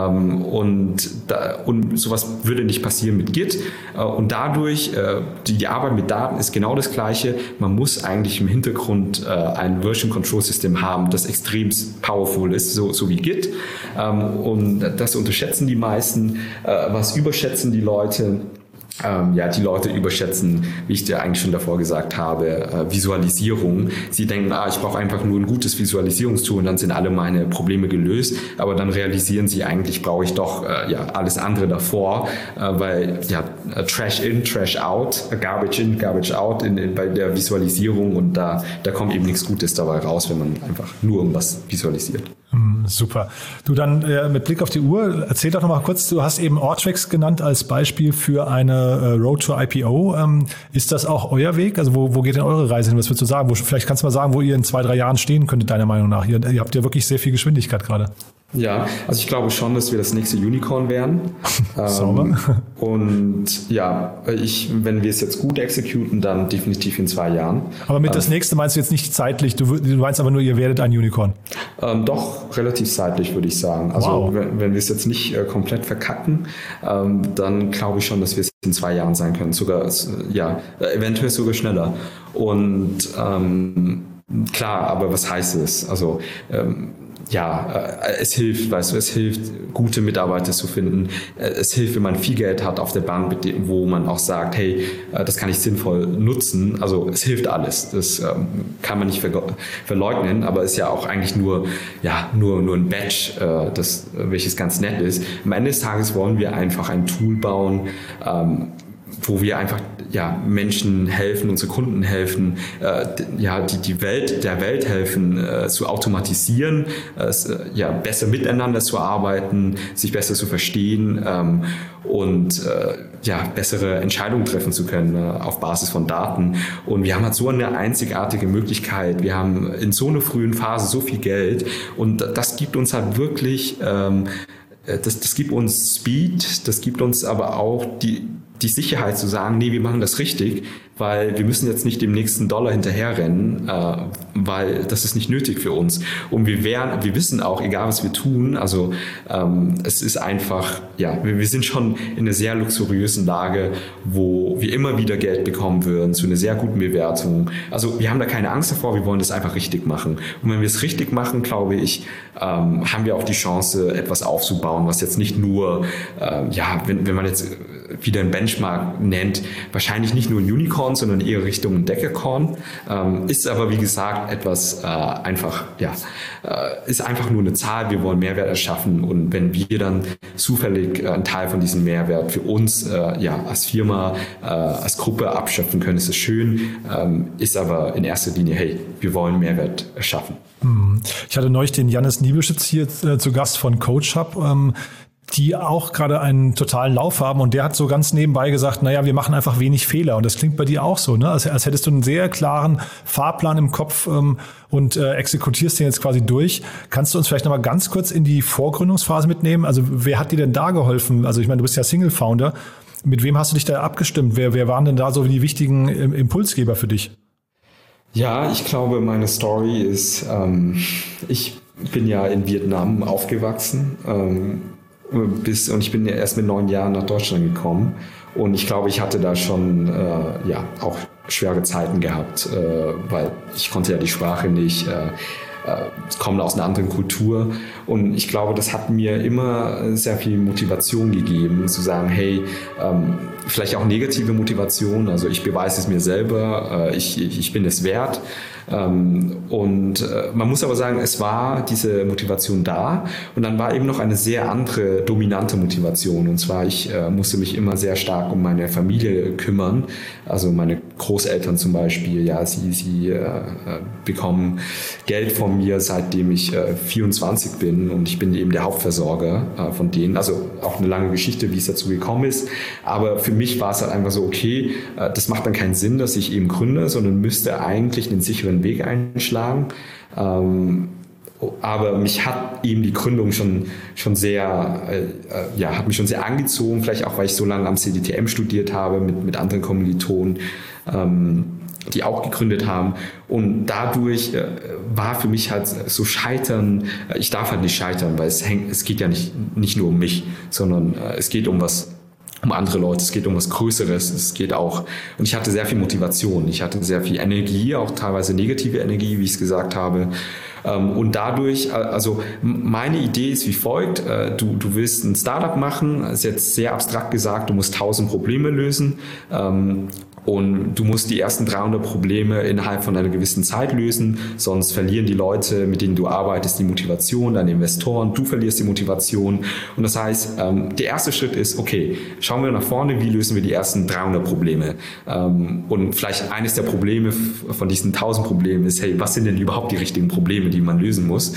und, und sowas würde nicht passieren mit Git und dadurch, die Arbeit mit Daten ist genau das Gleiche, man muss eigentlich im Hintergrund ein Version Control System haben, das extrem powerful ist, so, so wie Git und das unterschätzen die meisten, was überschätzen die Leute. Ähm, ja, die Leute überschätzen, wie ich dir eigentlich schon davor gesagt habe, äh, Visualisierung. Sie denken, ah, ich brauche einfach nur ein gutes Visualisierungstool und dann sind alle meine Probleme gelöst. Aber dann realisieren sie, eigentlich brauche ich doch äh, ja alles andere davor, äh, weil ja Trash in, Trash out, Garbage in, Garbage out in, in, bei der Visualisierung und da, da kommt eben nichts Gutes dabei raus, wenn man einfach nur irgendwas visualisiert. Super. Du dann äh, mit Blick auf die Uhr, erzähl doch noch mal kurz, du hast eben Ortrex genannt als Beispiel für eine äh, Road to I P O. Ähm, ist das auch euer Weg? Also wo, wo geht denn eure Reise hin? Was würdest du sagen? Wo, vielleicht kannst du mal sagen, wo ihr in zwei, drei Jahren stehen könntet, deiner Meinung nach. Ihr, ihr habt ja wirklich sehr viel Geschwindigkeit gerade. Ja, also ich glaube schon, dass wir das nächste Unicorn werden. Sauber. Ähm, und ja, ich, wenn wir es jetzt gut exekuten, dann definitiv in zwei Jahren. Aber mit ähm, das nächste meinst du jetzt nicht zeitlich, du, du meinst aber nur, ihr werdet ein Unicorn. Ähm, doch, relativ zeitlich, würde ich sagen. Also wow. wenn, wenn wir es jetzt nicht äh, komplett verkacken, ähm, dann glaube ich schon, dass wir es in zwei Jahren sein können. Sogar, äh, ja, eventuell sogar schneller. Und ähm, klar, aber was heißt es? Also ähm, ja, es hilft, weißt du, es hilft, gute Mitarbeiter zu finden. Es hilft, wenn man viel Geld hat auf der Bank, wo man auch sagt, hey, das kann ich sinnvoll nutzen. Also es hilft alles. Das kann man nicht verleugnen, aber es ist ja auch eigentlich nur, ja, nur, nur ein Badge, das, welches ganz nett ist. Am Ende des Tages wollen wir einfach ein Tool bauen, wo wir einfach ja, Menschen helfen, unsere Kunden helfen, äh, ja, die, die Welt, der Welt helfen, äh, zu automatisieren, äh, ja, besser miteinander zu arbeiten, sich besser zu verstehen ähm, und äh, ja, bessere Entscheidungen treffen zu können äh, auf Basis von Daten. Und wir haben halt so eine einzigartige Möglichkeit. Wir haben in so einer frühen Phase so viel Geld und das gibt uns halt wirklich, ähm, das, das gibt uns Speed, das gibt uns aber auch die die Sicherheit zu sagen, nee, wir machen das richtig, weil wir müssen jetzt nicht dem nächsten Dollar hinterherrennen, äh, weil das ist nicht nötig für uns. Und wir wären, wir wissen auch, egal was wir tun, also ähm, es ist einfach, ja, wir, wir sind schon in einer sehr luxuriösen Lage, wo wir immer wieder Geld bekommen würden, zu einer sehr guten Bewertung. Also wir haben da keine Angst davor, wir wollen das einfach richtig machen. Und wenn wir es richtig machen, glaube ich, ähm, haben wir auch die Chance, etwas aufzubauen, was jetzt nicht nur, äh, ja, wenn, wenn man jetzt wieder ein Benchmark nennt, wahrscheinlich nicht nur ein Unicorn, sondern eher Richtung ein Decacorn. Ähm, ist aber, wie gesagt, etwas äh, einfach, ja, äh, ist einfach nur eine Zahl. Wir wollen Mehrwert erschaffen und wenn wir dann zufällig äh, einen Teil von diesem Mehrwert für uns, äh, ja, als Firma, äh, als Gruppe abschöpfen können, ist es schön, ähm, ist aber in erster Linie, hey, wir wollen Mehrwert erschaffen. Ich hatte neulich den Jannis Niebelschitz hier äh, zu Gast von CoachHub, ähm, die auch gerade einen totalen Lauf haben und der hat so ganz nebenbei gesagt, naja, wir machen einfach wenig Fehler und das klingt bei dir auch so, ne? Als, als hättest du einen sehr klaren Fahrplan im Kopf ähm, und äh, exekutierst den jetzt quasi durch. Kannst du uns vielleicht nochmal ganz kurz in die Vorgründungsphase mitnehmen? Also wer hat dir denn da geholfen? Also ich meine, du bist ja Single-Founder. Mit wem hast du dich da abgestimmt? Wer, wer waren denn da so die wichtigen Impulsgeber für dich? Ja, ich glaube, meine Story ist, ähm, ich bin ja in Vietnam aufgewachsen, ähm, Bis, und ich bin ja erst mit neun Jahren nach Deutschland gekommen und ich glaube, ich hatte da schon äh, ja auch schwere Zeiten gehabt, äh, weil ich konnte ja die Sprache nicht, äh, äh, komme aus einer anderen Kultur und ich glaube, das hat mir immer sehr viel Motivation gegeben, zu sagen, hey, ähm, vielleicht auch negative Motivation, also ich beweise es mir selber, äh, ich, ich, ich bin es wert. Ähm, und äh, man muss aber sagen, es war diese Motivation da und dann war eben noch eine sehr andere dominante Motivation und zwar ich äh, musste mich immer sehr stark um meine Familie kümmern, also meine Großeltern zum Beispiel, ja, sie, sie äh, bekommen Geld von mir, seitdem ich äh, vierundzwanzig bin und ich bin eben der Hauptversorger äh, von denen, also auch eine lange Geschichte, wie es dazu gekommen ist, aber für mich war es halt einfach so, okay, äh, das macht dann keinen Sinn, dass ich eben gründe, sondern müsste eigentlich einen sicheren Weg einschlagen. Ähm, aber mich hat eben die Gründung schon, schon sehr, äh, ja, hat mich schon sehr angezogen, vielleicht auch, weil ich so lange am C D T M studiert habe mit, mit anderen Kommilitonen, ähm, die auch gegründet haben. Und dadurch äh, war für mich halt so Scheitern, äh, ich darf halt nicht scheitern, weil es hängt, es geht ja nicht, nicht nur um mich, sondern äh, es geht um was um andere Leute, es geht um was Größeres, es geht auch, und ich hatte sehr viel Motivation, ich hatte sehr viel Energie, auch teilweise negative Energie, wie ich es gesagt habe, Und dadurch, also meine Idee ist wie folgt, du, du willst ein Startup machen, ist jetzt sehr abstrakt gesagt, du musst tausend Probleme lösen. Und du musst die ersten dreihundert Probleme innerhalb von einer gewissen Zeit lösen, sonst verlieren die Leute, mit denen du arbeitest, die Motivation, deine Investoren, du verlierst die Motivation. Und das heißt, der erste Schritt ist, okay, schauen wir nach vorne, wie lösen wir die ersten dreihundert Probleme? Und vielleicht eines der Probleme von diesen tausend Problemen ist, hey, was sind denn überhaupt die richtigen Probleme, die man lösen muss?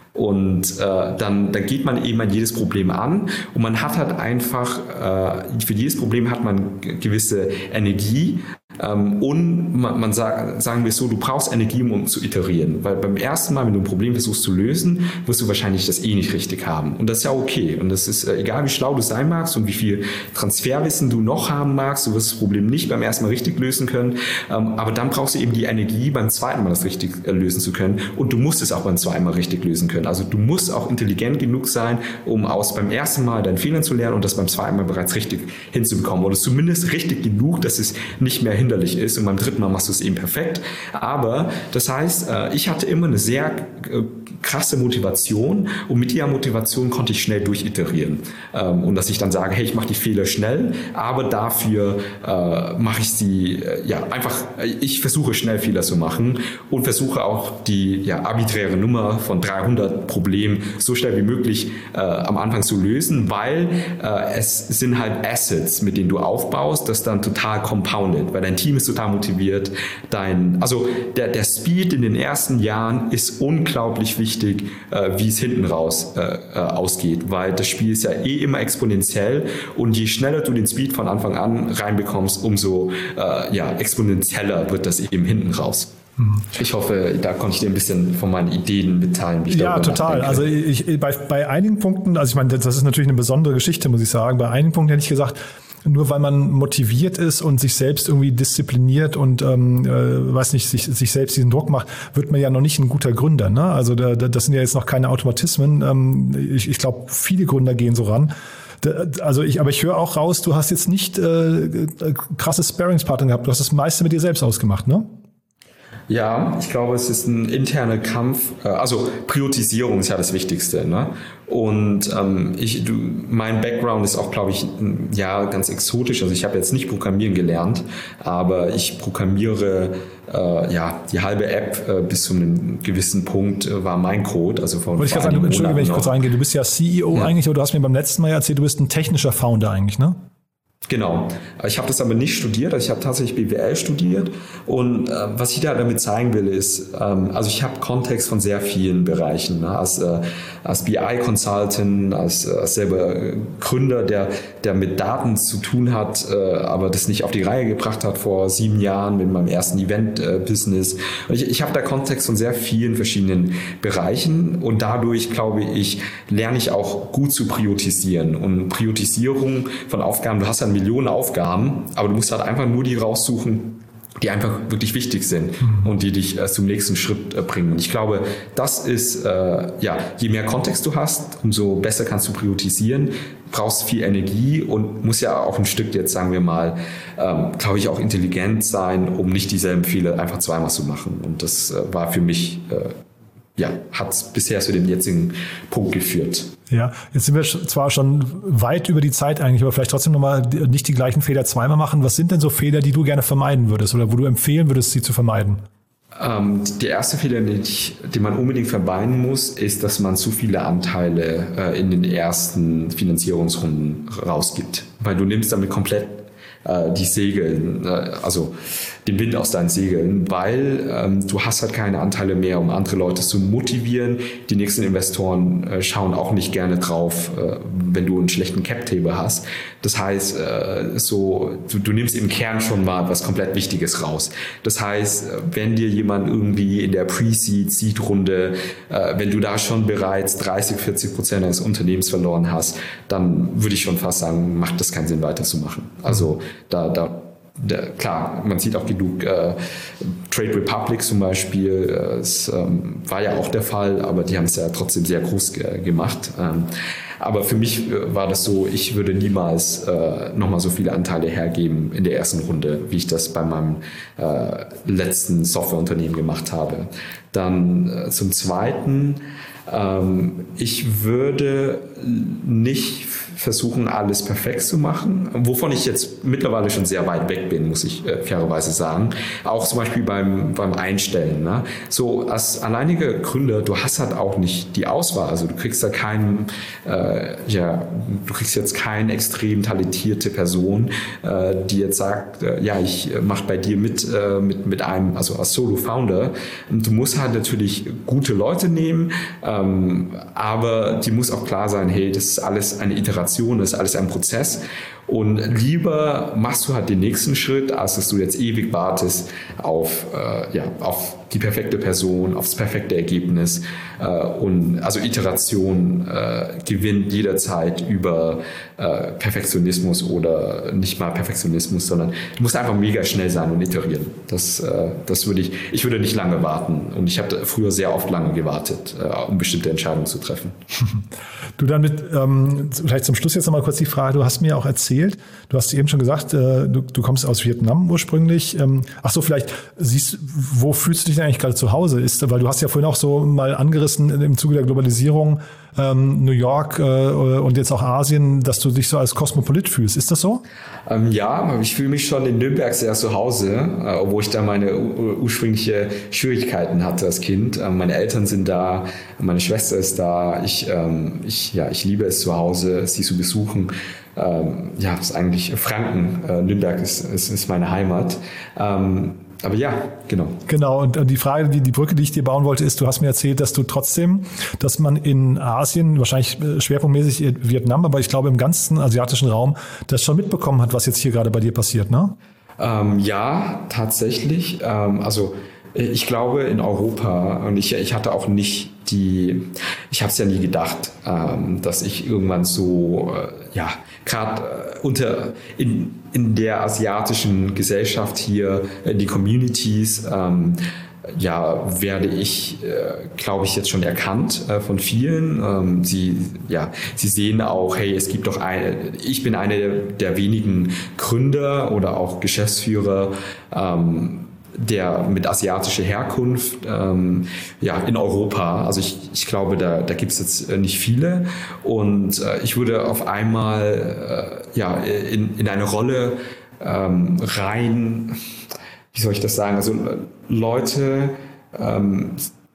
Und äh, dann, dann geht man eben an jedes Problem an und man hat halt einfach, äh, für jedes Problem hat man gewisse Energie ähm, und man, man sagt, sagen wir so, du brauchst Energie, um zu iterieren, weil beim ersten Mal, wenn du ein Problem versuchst zu lösen, wirst du wahrscheinlich das eh nicht richtig haben und das ist ja okay und das ist äh, egal, wie schlau du sein magst und wie viel Transferwissen du noch haben magst, du wirst das Problem nicht beim ersten Mal richtig lösen können, ähm, aber dann brauchst du eben die Energie, beim zweiten Mal das richtig äh, lösen zu können und du musst es auch beim zweiten Mal richtig lösen können. Also du musst auch intelligent genug sein, um aus beim ersten Mal deinen Fehlern zu lernen und das beim zweiten Mal bereits richtig hinzubekommen. Oder zumindest richtig genug, dass es nicht mehr hinderlich ist. Und beim dritten Mal machst du es eben perfekt. Aber das heißt, ich hatte immer eine sehr krasse Motivation und mit dieser Motivation konnte ich schnell durchiterieren. Und dass ich dann sage, hey, ich mache die Fehler schnell, aber dafür mache ich sie, ja, einfach, ich versuche schnell Fehler zu machen und versuche auch die ja, arbiträre Nummer von dreihundert Problemen so schnell wie möglich äh, am Anfang zu lösen, weil äh, es sind halt Assets, mit denen du aufbaust, das dann total compounded, weil dein Team ist total motiviert, dein, also der, der Speed in den ersten Jahren ist unglaublich wichtig, äh, wie es hinten raus äh, äh, ausgeht, weil das Spiel ist ja eh immer exponentiell und je schneller du den Speed von Anfang an reinbekommst, umso äh, ja, exponentieller wird das eben hinten raus. Ich hoffe, da konnte ich dir ein bisschen von meinen Ideen mitteilen. Wie ich ja, total. Nachdenke. Also ich, bei, bei einigen Punkten, also ich meine, das ist natürlich eine besondere Geschichte, muss ich sagen. Bei einigen Punkten hätte ich gesagt, nur weil man motiviert ist und sich selbst irgendwie diszipliniert und ähm, äh, weiß nicht, sich, sich selbst diesen Druck macht, wird man ja noch nicht ein guter Gründer. Ne? Also da, das sind ja jetzt noch keine Automatismen. Ähm, ich ich glaube, viele Gründer gehen so ran. Also ich, aber ich höre auch raus, du hast jetzt nicht äh, krasse Sparringspartner gehabt. Du hast das meiste mit dir selbst ausgemacht, ne? Ja, ich glaube, es ist ein interner Kampf. Also Priorisierung ist ja das Wichtigste, ne? Und ähm, ich, du, mein Background ist auch, glaube ich, ja ganz exotisch. Also ich habe jetzt nicht Programmieren gelernt, aber ich programmiere äh, ja die halbe App äh, bis zu einem gewissen Punkt äh, war mein Code. Also von Wollte ich gerade sagen, Entschuldige, wenn ich kurz reingehe. Du bist ja C E O ja. eigentlich, oder du hast mir beim letzten Mal erzählt, du bist ein technischer Founder eigentlich, ne? Genau. Ich habe das aber nicht studiert, also ich habe tatsächlich B W L studiert und äh, was ich da damit zeigen will ist, ähm, also ich habe Kontext von sehr vielen Bereichen, ne? als, äh, als B I-Consultant, als, als selber Gründer, der, der mit Daten zu tun hat, äh, aber das nicht auf die Reihe gebracht hat vor sieben Jahren mit meinem ersten Event-Business. Äh, ich ich habe da Kontext von sehr vielen verschiedenen Bereichen und dadurch, glaube ich, lerne ich auch gut zu priorisieren und Priorisierung von Aufgaben, du hast ja Millionen Aufgaben, aber du musst halt einfach nur die raussuchen, die einfach wirklich wichtig sind mhm. und die dich äh, zum nächsten Schritt äh, bringen. Und ich glaube, das ist, äh, ja, je mehr Kontext du hast, umso besser kannst du priorisieren, brauchst viel Energie und muss ja auch ein Stück jetzt, sagen wir mal, ähm, glaube ich, auch intelligent sein, um nicht dieselben Fehler einfach zweimal zu machen. Und das äh, war für mich, äh, ja, hat bisher zu dem jetzigen Punkt geführt. Ja, jetzt sind wir zwar schon weit über die Zeit eigentlich, aber vielleicht trotzdem nochmal nicht die gleichen Fehler zweimal machen. Was sind denn so Fehler, die du gerne vermeiden würdest oder wo du empfehlen würdest, sie zu vermeiden? Ähm, der erste Fehler, den, ich, den man unbedingt vermeiden muss, ist, dass man zu viele Anteile äh, in den ersten Finanzierungsrunden rausgibt. Weil du nimmst damit komplett äh, die Segel, äh, also den Wind aus deinen Segeln, weil ähm, du hast halt keine Anteile mehr, um andere Leute zu motivieren. Die nächsten Investoren äh, schauen auch nicht gerne drauf, äh, wenn du einen schlechten Cap-Table hast. Das heißt, äh, so du, du nimmst im Kern schon mal was komplett Wichtiges raus. Das heißt, wenn dir jemand irgendwie in der Pre-Seed, Seed-Runde, äh, wenn du da schon bereits dreißig, vierzig Prozent deines Unternehmens verloren hast, dann würde ich schon fast sagen, macht das keinen Sinn weiterzumachen. Also da, da Der, klar, man sieht auch genug äh, Trade Republic zum Beispiel, es ähm, war ja auch der Fall, aber die haben es ja trotzdem sehr groß ge- gemacht. Ähm, Aber für mich war das so, ich würde niemals äh, nochmal so viele Anteile hergeben in der ersten Runde, wie ich das bei meinem äh, letzten Softwareunternehmen gemacht habe. Dann äh, zum Zweiten, ähm, ich würde nicht versuchen, alles perfekt zu machen, wovon ich jetzt mittlerweile schon sehr weit weg bin, muss ich äh, fairerweise sagen. Auch zum Beispiel beim, beim Einstellen. Ne? So als alleiniger Gründer, du hast halt auch nicht die Auswahl. Also du kriegst da keinen, äh, ja, du kriegst jetzt keine extrem talentierte Person, äh, die jetzt sagt, äh, ja, ich mache bei dir mit, äh, mit, mit einem, also als Solo-Founder. Und du musst halt natürlich gute Leute nehmen, ähm, aber die muss auch klar sein, hey, das ist alles eine Iteration, das ist alles ein Prozess. Und lieber machst du halt den nächsten Schritt, als dass du jetzt ewig wartest auf, äh, ja, auf die perfekte Person, aufs perfekte Ergebnis. Äh, und also Iteration äh, gewinnt jederzeit über äh, Perfektionismus oder nicht mal Perfektionismus, sondern du musst einfach mega schnell sein und iterieren. Das, äh, das würde ich, ich würde nicht lange warten. Und ich habe früher sehr oft lange gewartet, äh, um bestimmte Entscheidungen zu treffen. Du dann mit, ähm, vielleicht zum Schluss jetzt nochmal kurz die Frage, du hast mir auch erzählt, du hast eben schon gesagt, äh, du, du kommst aus Vietnam ursprünglich. Ähm, ach so, vielleicht siehst, wo fühlst du dich denn eigentlich gerade zu Hause? Ist, weil du hast ja vorhin auch so mal angerissen im Zuge der Globalisierung, ähm, New York äh, und jetzt auch Asien, dass du dich so als Kosmopolit fühlst. Ist das so? Ähm, ja, ich fühle mich schon in Nürnberg sehr zu Hause, äh, obwohl ich da meine ur- ursprüngliche Schwierigkeiten hatte als Kind. Ähm, meine Eltern sind da, meine Schwester ist da. Ich, ähm, ich, ja, ich liebe es zu Hause, sie zu besuchen. Ähm, ja, das ist eigentlich Franken. Äh, Nürnberg ist, ist, ist meine Heimat. Ähm, Aber ja, genau. Genau, und die Frage, die, die Brücke, die ich dir bauen wollte, ist, du hast mir erzählt, dass du trotzdem, dass man in Asien, wahrscheinlich schwerpunktmäßig Vietnam, aber ich glaube im ganzen asiatischen Raum, das schon mitbekommen hat, was jetzt hier gerade bei dir passiert, ne? Ähm, ja, tatsächlich. Ähm, also ich glaube in Europa, und ich, ich hatte auch nicht die, ich habe es ja nie gedacht, ähm, dass ich irgendwann so, äh, ja, gerade äh, unter, in, in der asiatischen Gesellschaft hier, in die Communities, ähm, ja, werde ich, äh, glaube ich, jetzt schon erkannt äh, von vielen. Ähm, sie, ja, sie sehen auch, hey, es gibt doch eine, ich bin einer der, der wenigen Gründer oder auch Geschäftsführer, ähm, der mit asiatischer Herkunft ähm, ja, in Europa. Also ich, ich glaube, da, da gibt es jetzt nicht viele. Und äh, ich wurde auf einmal äh, ja, in, in eine Rolle ähm, rein, wie soll ich das sagen, also Leute ähm,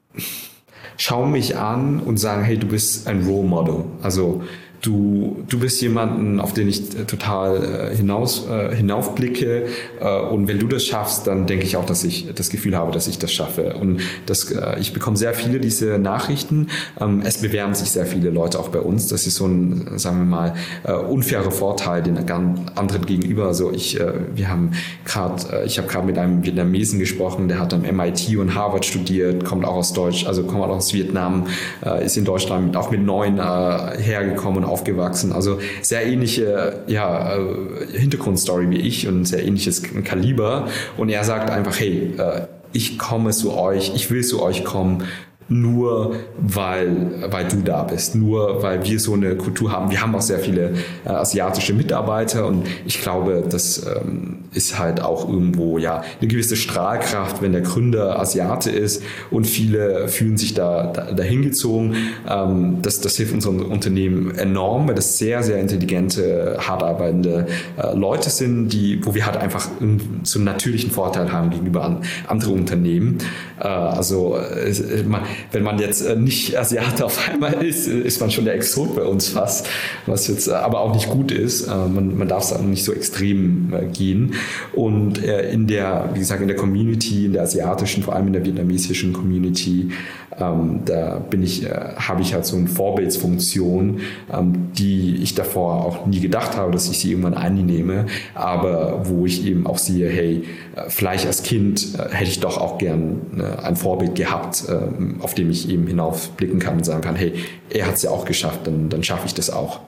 schauen mich an und sagen, hey, du bist ein Role Model. Also Du, du bist jemanden, auf den ich total äh, hinaus, äh, hinaufblicke, äh, und wenn du das schaffst, dann denke ich auch, dass ich das Gefühl habe, dass ich das schaffe. Und das, äh, ich bekomme sehr viele diese Nachrichten. Ähm, es bewerben sich sehr viele Leute auch bei uns. Das ist so ein, sagen wir mal, äh, unfairer Vorteil den anderen gegenüber. Also ich, äh, wir haben gerade, äh, ich habe gerade mit einem Vietnamesen gesprochen, der hat am M I T und Harvard studiert, kommt auch aus Deutsch, also kommt auch aus Vietnam, äh, ist in Deutschland auch mit neun äh, hergekommen und aufgewachsen, also sehr ähnliche ja, Hintergrundstory wie ich und sehr ähnliches Kaliber, und er sagt einfach, hey, ich komme zu euch, ich will zu euch kommen, nur weil, weil du da bist, nur weil wir so eine Kultur haben. Wir haben auch sehr viele äh, asiatische Mitarbeiter, und ich glaube, das ähm, ist halt auch irgendwo ja eine gewisse Strahlkraft, wenn der Gründer Asiate ist, und viele fühlen sich da, da dahin gezogen. Ähm, das, das hilft unserem Unternehmen enorm, weil das sehr, sehr intelligente, hart arbeitende äh, Leute sind, die, wo wir halt einfach so einen natürlichen Vorteil haben gegenüber an, anderen Unternehmen. Äh, also äh, man Wenn man jetzt nicht Asiate auf einmal ist, ist man schon der Exot bei uns fast, was jetzt aber auch nicht gut ist. Man, man darf es auch nicht so extrem gehen. Und in der, wie gesagt, in der Community, in der asiatischen, vor allem in der vietnamesischen Community, ähm, da bin ich, äh, habe ich halt so eine Vorbildsfunktion, ähm, die ich davor auch nie gedacht habe, dass ich sie irgendwann einnehme, aber wo ich eben auch sehe, hey, äh, vielleicht als Kind äh, hätte ich doch auch gern äh, ein Vorbild gehabt, äh, auf dem ich eben hinaufblicken kann und sagen kann, hey, er hat es ja auch geschafft, dann, dann schaffe ich das auch.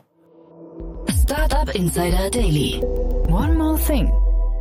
Startup Insider Daily. One more thing.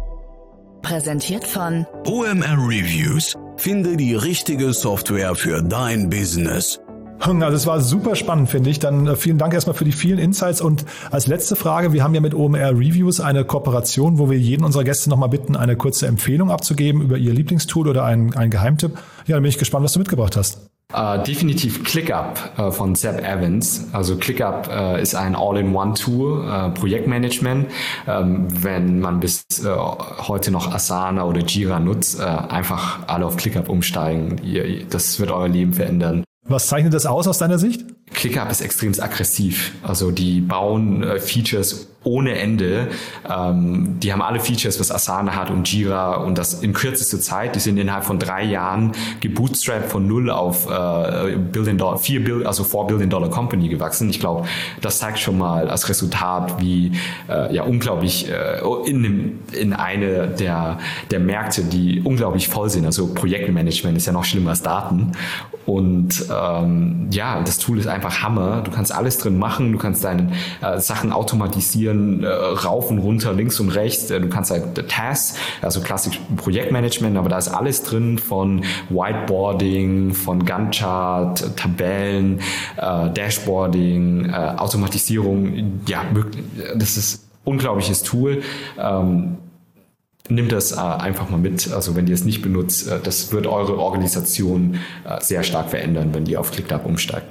Präsentiert von O M R Reviews. Finde die richtige Software für dein Business. Also es war super spannend, finde ich. Dann vielen Dank erstmal für die vielen Insights. Und als letzte Frage, wir haben ja mit O M R Reviews eine Kooperation, wo wir jeden unserer Gäste nochmal bitten, eine kurze Empfehlung abzugeben über ihr Lieblingstool oder einen, einen Geheimtipp. Ja, dann bin ich gespannt, was du mitgebracht hast. Uh, definitiv ClickUp uh, von Seb Evans. Also ClickUp uh, ist ein All-in-One-Tool, uh, Projektmanagement. Um, wenn man bis uh, heute noch Asana oder Jira nutzt, uh, einfach alle auf ClickUp umsteigen. Ihr, das wird euer Leben verändern. Was zeichnet das aus aus deiner Sicht? ClickUp ist extrem aggressiv. Also die bauen uh, Features ohne Ende. Ähm, die haben alle Features, was Asana hat und Jira und das in kürzester Zeit. Die sind innerhalb von drei Jahren gebootstrapped von null auf äh, Billion Dollar, vier Bill, also four Billion Dollar Company gewachsen. Ich glaube, das zeigt schon mal als Resultat, wie äh, ja unglaublich äh, in, dem, in eine der, der Märkte, die unglaublich voll sind. Also Projektmanagement ist ja noch schlimmer als Daten. Und ähm, ja, das Tool ist einfach Hammer. Du kannst alles drin machen. Du kannst deine äh, Sachen automatisieren, äh, rauf und runter, links und rechts. Äh, du kannst halt Tasks, also klassisch Projektmanagement, aber da ist alles drin von Whiteboarding, von Gantt-Chart, Tabellen, äh, Dashboarding, äh, Automatisierung. Ja, das ist ein unglaubliches Tool. Ähm, Nimmt das äh, einfach mal mit. Also wenn ihr es nicht benutzt, äh, das wird eure Organisation äh, sehr stark verändern, wenn ihr auf ClickUp umsteigt.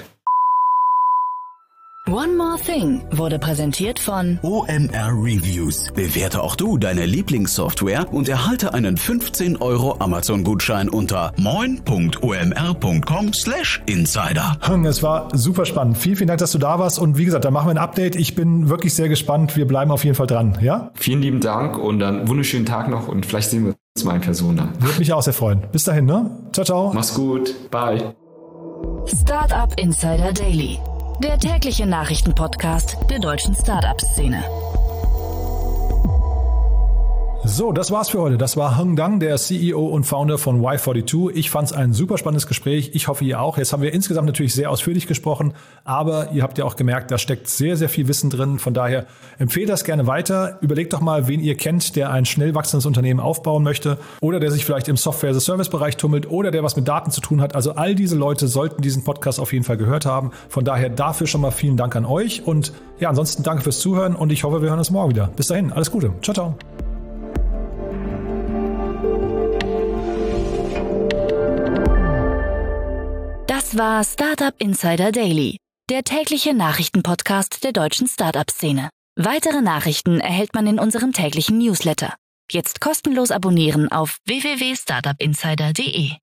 One More Thing wurde präsentiert von O M R Reviews. Bewerte auch du deine Lieblingssoftware und erhalte einen fünfzehn Euro Amazon-Gutschein unter moin punkt o m r punkt com slash insider. Es war super spannend. Vielen, vielen Dank, dass du da warst. Und wie gesagt, da machen wir ein Update. Ich bin wirklich sehr gespannt. Wir bleiben auf jeden Fall dran. Ja? Vielen lieben Dank und einen wunderschönen Tag noch und vielleicht sehen wir uns mal in Person dann. Würde mich auch sehr freuen. Bis dahin, ne? Ciao, ciao. Mach's gut. Bye. Startup Insider Daily, der tägliche Nachrichtenpodcast der deutschen Startup-Szene. So, das war's für heute. Das war Heng Dang, der C E O und Founder von Y zweiundvierzig. Ich fand's ein super spannendes Gespräch. Ich hoffe, ihr auch. Jetzt haben wir insgesamt natürlich sehr ausführlich gesprochen, aber ihr habt ja auch gemerkt, da steckt sehr, sehr viel Wissen drin. Von daher empfehlt das gerne weiter. Überlegt doch mal, wen ihr kennt, der ein schnell wachsendes Unternehmen aufbauen möchte oder der sich vielleicht im Software-as-a-Service-Bereich tummelt oder der was mit Daten zu tun hat. Also all diese Leute sollten diesen Podcast auf jeden Fall gehört haben. Von daher dafür schon mal vielen Dank an euch und ja, ansonsten danke fürs Zuhören und ich hoffe, wir hören uns morgen wieder. Bis dahin, alles Gute. Ciao, ciao. Das war Startup Insider Daily, der tägliche Nachrichtenpodcast der deutschen Startup-Szene. Weitere Nachrichten erhält man in unserem täglichen Newsletter. Jetzt kostenlos abonnieren auf w w w punkt startup insider punkt d e.